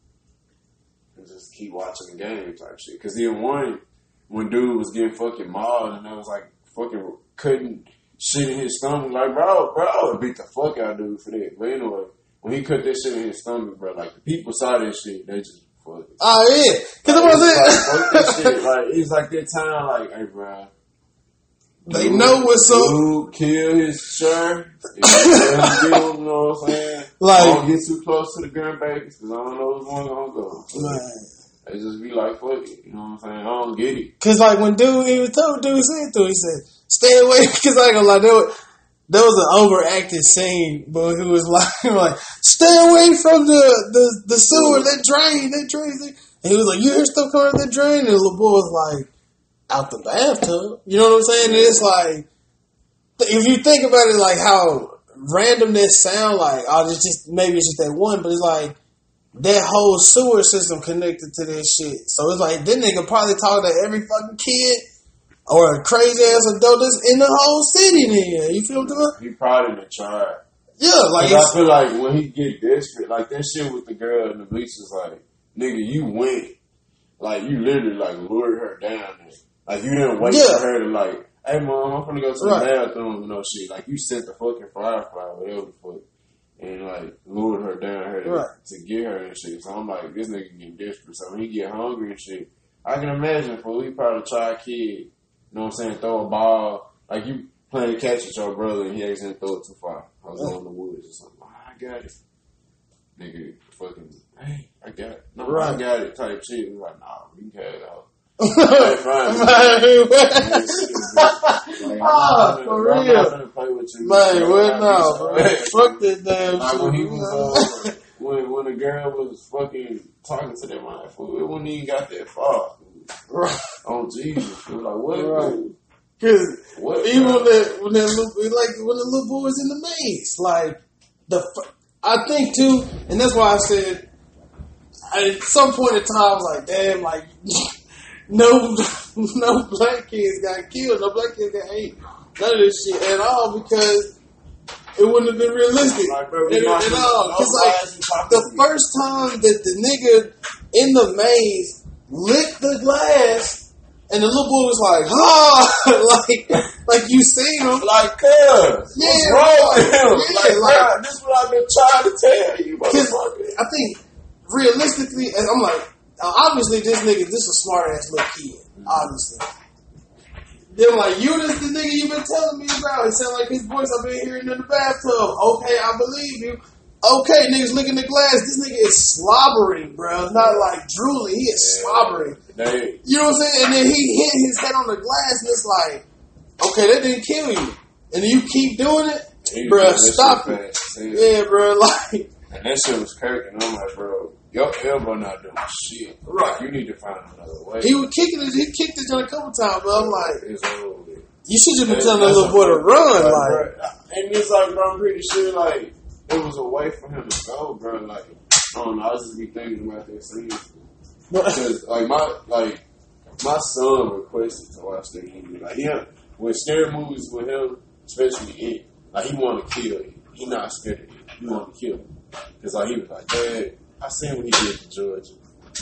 and just keep watching the game type shit. Because then when dude was getting fucking mauled and it was like fucking cutting shit in his stomach, like, bro, I would beat the fuck out of dude for that. But anyway, when he cut that shit in his stomach, bro, like, the people saw that shit, they just fuck it. Oh, yeah. Because it was like, fuck that shit. Like, it's like that time, like, hey, bro. They know what's up. Dude, kill his shirt. You know what I'm saying? Like, don't get too close to the grandbabies because I don't know what's going on go. They just be like, fuck it. You know what I'm saying? I don't get it. Because, like, when he said, stay away. Because, I ain't gonna lie, there was an overacted scene, but he was like, stay away from the sewer, that drain. And he was like, you hear stuff coming out of that drain? And the little boy was like, out the bathtub. You know what I'm saying? And it's like, if you think about it, like, how random that sound, like, maybe it's just that one, but it's like, that whole sewer system connected to this shit. So it's like, that nigga probably talk to every fucking kid or a crazy ass adult that's in the whole city then. You feel what I'm He probably done tried. Yeah, like, I feel like when he get desperate, like that shit with the girl in the bleachers, like, nigga, you went. Like, you literally, like, lured her down there. Like, you didn't wait for her to, like, hey, mom, I'm finna go to the bathroom and no shit. Like, you sent the fucking firefly, whatever the fuck, and, like, lured her down here to get her and shit. So I'm like, this nigga getting desperate. So when he get hungry and shit, I can imagine, fool, he probably try a kid, you know what I'm saying, throw a ball. Like, you playing catch with your brother and he accidentally throw it too far. I was in the woods or something. I got it. Nigga, fucking, hey, I got it. No, I got it type shit. He's like, nah, you can have it out. Hey, fine. For real. Play with you, man, what now, bro? Fuck that damn like shit. when he was, when a girl was fucking talking to them, like, fool, it wouldn't even got that far. Right. Oh, Jesus. It was like, what? Right. Because even bro? when that little boy was in the maze, like, I think too, and that's why I said, at some point in time, I was like, damn, like, no black kids got killed, no black kids got ate, none of this shit at all, because it wouldn't have been realistic like, bro, at all. Because like the first time that the nigga in the maze licked the glass, and the little boy was like, like you seen him, like, cuz, yeah, what's wrong with him? Yeah, like, this is what I've been trying to tell you, motherfucker. I think realistically, and I'm like, obviously this is a smart ass little kid, obviously. Then like, you this the nigga you been telling me about. It sound like his voice I've been hearing in the bathtub. Okay, I believe you. Okay, niggas licking the glass. This nigga is slobbering, bro. It's not like drooling. He is slobbering. Dang. You know what I'm saying? And then he hit his head on the glass, and it's like, okay, that didn't kill you. And then you keep doing it, bro. Stop it. Yeah, bro. Like, and that shit was cracking. I'm like, bro, your elbow not doing shit. Right. You need to find another way. He was kicking it. He kicked it a couple times, but I'm like, it's over. You should have been telling that little boy to run, like. And it's like, bro, I'm pretty sure, like, it was a way for him to go, bro. Like, I don't know. I just be thinking about that scene. Because, like, my son requested to watch that movie. Like, when scary movies with him, especially it, like, he want to kill you. He not scared of you. He want to kill him. Because, like, he was like, Dad, I seen what he did to Georgia.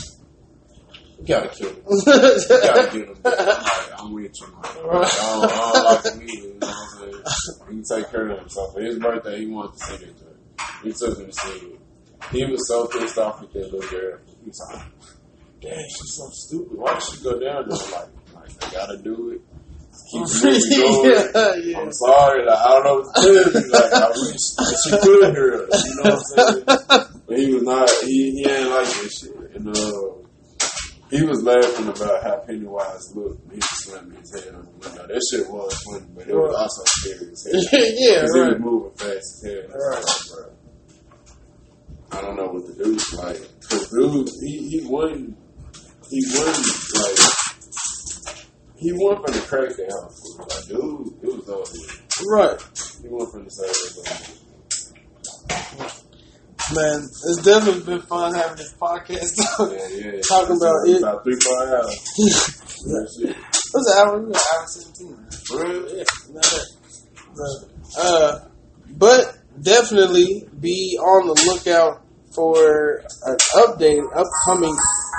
You gotta kill him. You gotta get him. I'm like, I'm with you, man. I don't like him either, you know what I'm saying? He can take care of himself. For his birthday, he wanted to see that joint. He took him to see it. He was so pissed off with that little girl. He was like, Dad, she's so stupid. Why did she go down there? Like, I gotta do it. Keep moving going. Yeah. I'm sorry. Like, I don't know what to tell you. Like, I wish that she could hear us. You know what I'm saying? But he was not, he ain't like this shit. And, he was laughing about how Pennywise looked when he was slamming his head on the window. That shit was funny, but it was also scary as hell. Yeah, right. He was moving fast as hell. Right. Like, bro, I don't know what to do. Like, cause dude, he wasn't like, he wasn't from the crack the house. Like, dude, it was all here. Right. He wasn't from the side of the Man, it's definitely been fun having this podcast. Yeah. Talking about it. About 3-4 hours. Yeah. What's an hour? An hour 17. Really? Yeah, not that. But definitely be on the lookout for an upcoming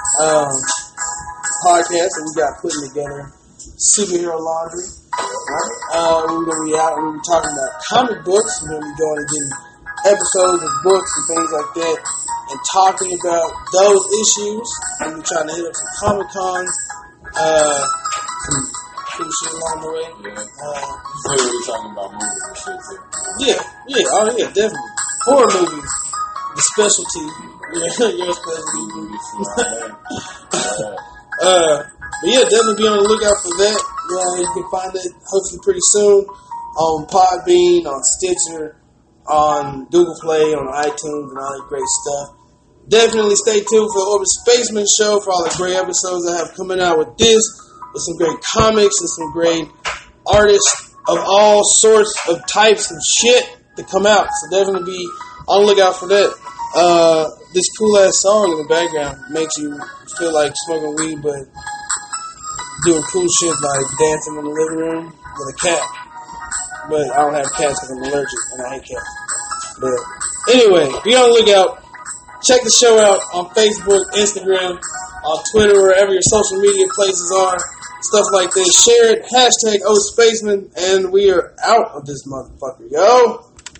podcast that we got putting together. Superhero Laundry. We're going to be out and we'll be talking about comic books. We're going to be going and getting episodes of books and things like that and talking about those issues. We'll be trying to hit up some Comic-Con, some cool shit along the way. Yeah. We're talking about movies and shit too. Yeah, definitely. Horror movies, the specialty. Your specialty movies. But yeah, definitely be on the lookout for that. You can find it hopefully pretty soon on Podbean, on Stitcher, on Google Play, on iTunes, and all that great stuff. Definitely stay tuned for the Orbit Spaceman Show for all the great episodes I have coming out with this, with some great comics and some great artists of all sorts of types and shit to come out. So definitely be on the lookout for that. This cool ass song in the background makes you feel like smoking weed, but doing cool shit like dancing in the living room with a cat. But I don't have cats because I'm allergic and I hate cats. But anyway, be on the lookout. Check the show out on Facebook, Instagram, on Twitter, wherever your social media places are. Stuff like this. Share it. #OSpaceman. And we are out of this motherfucker, yo.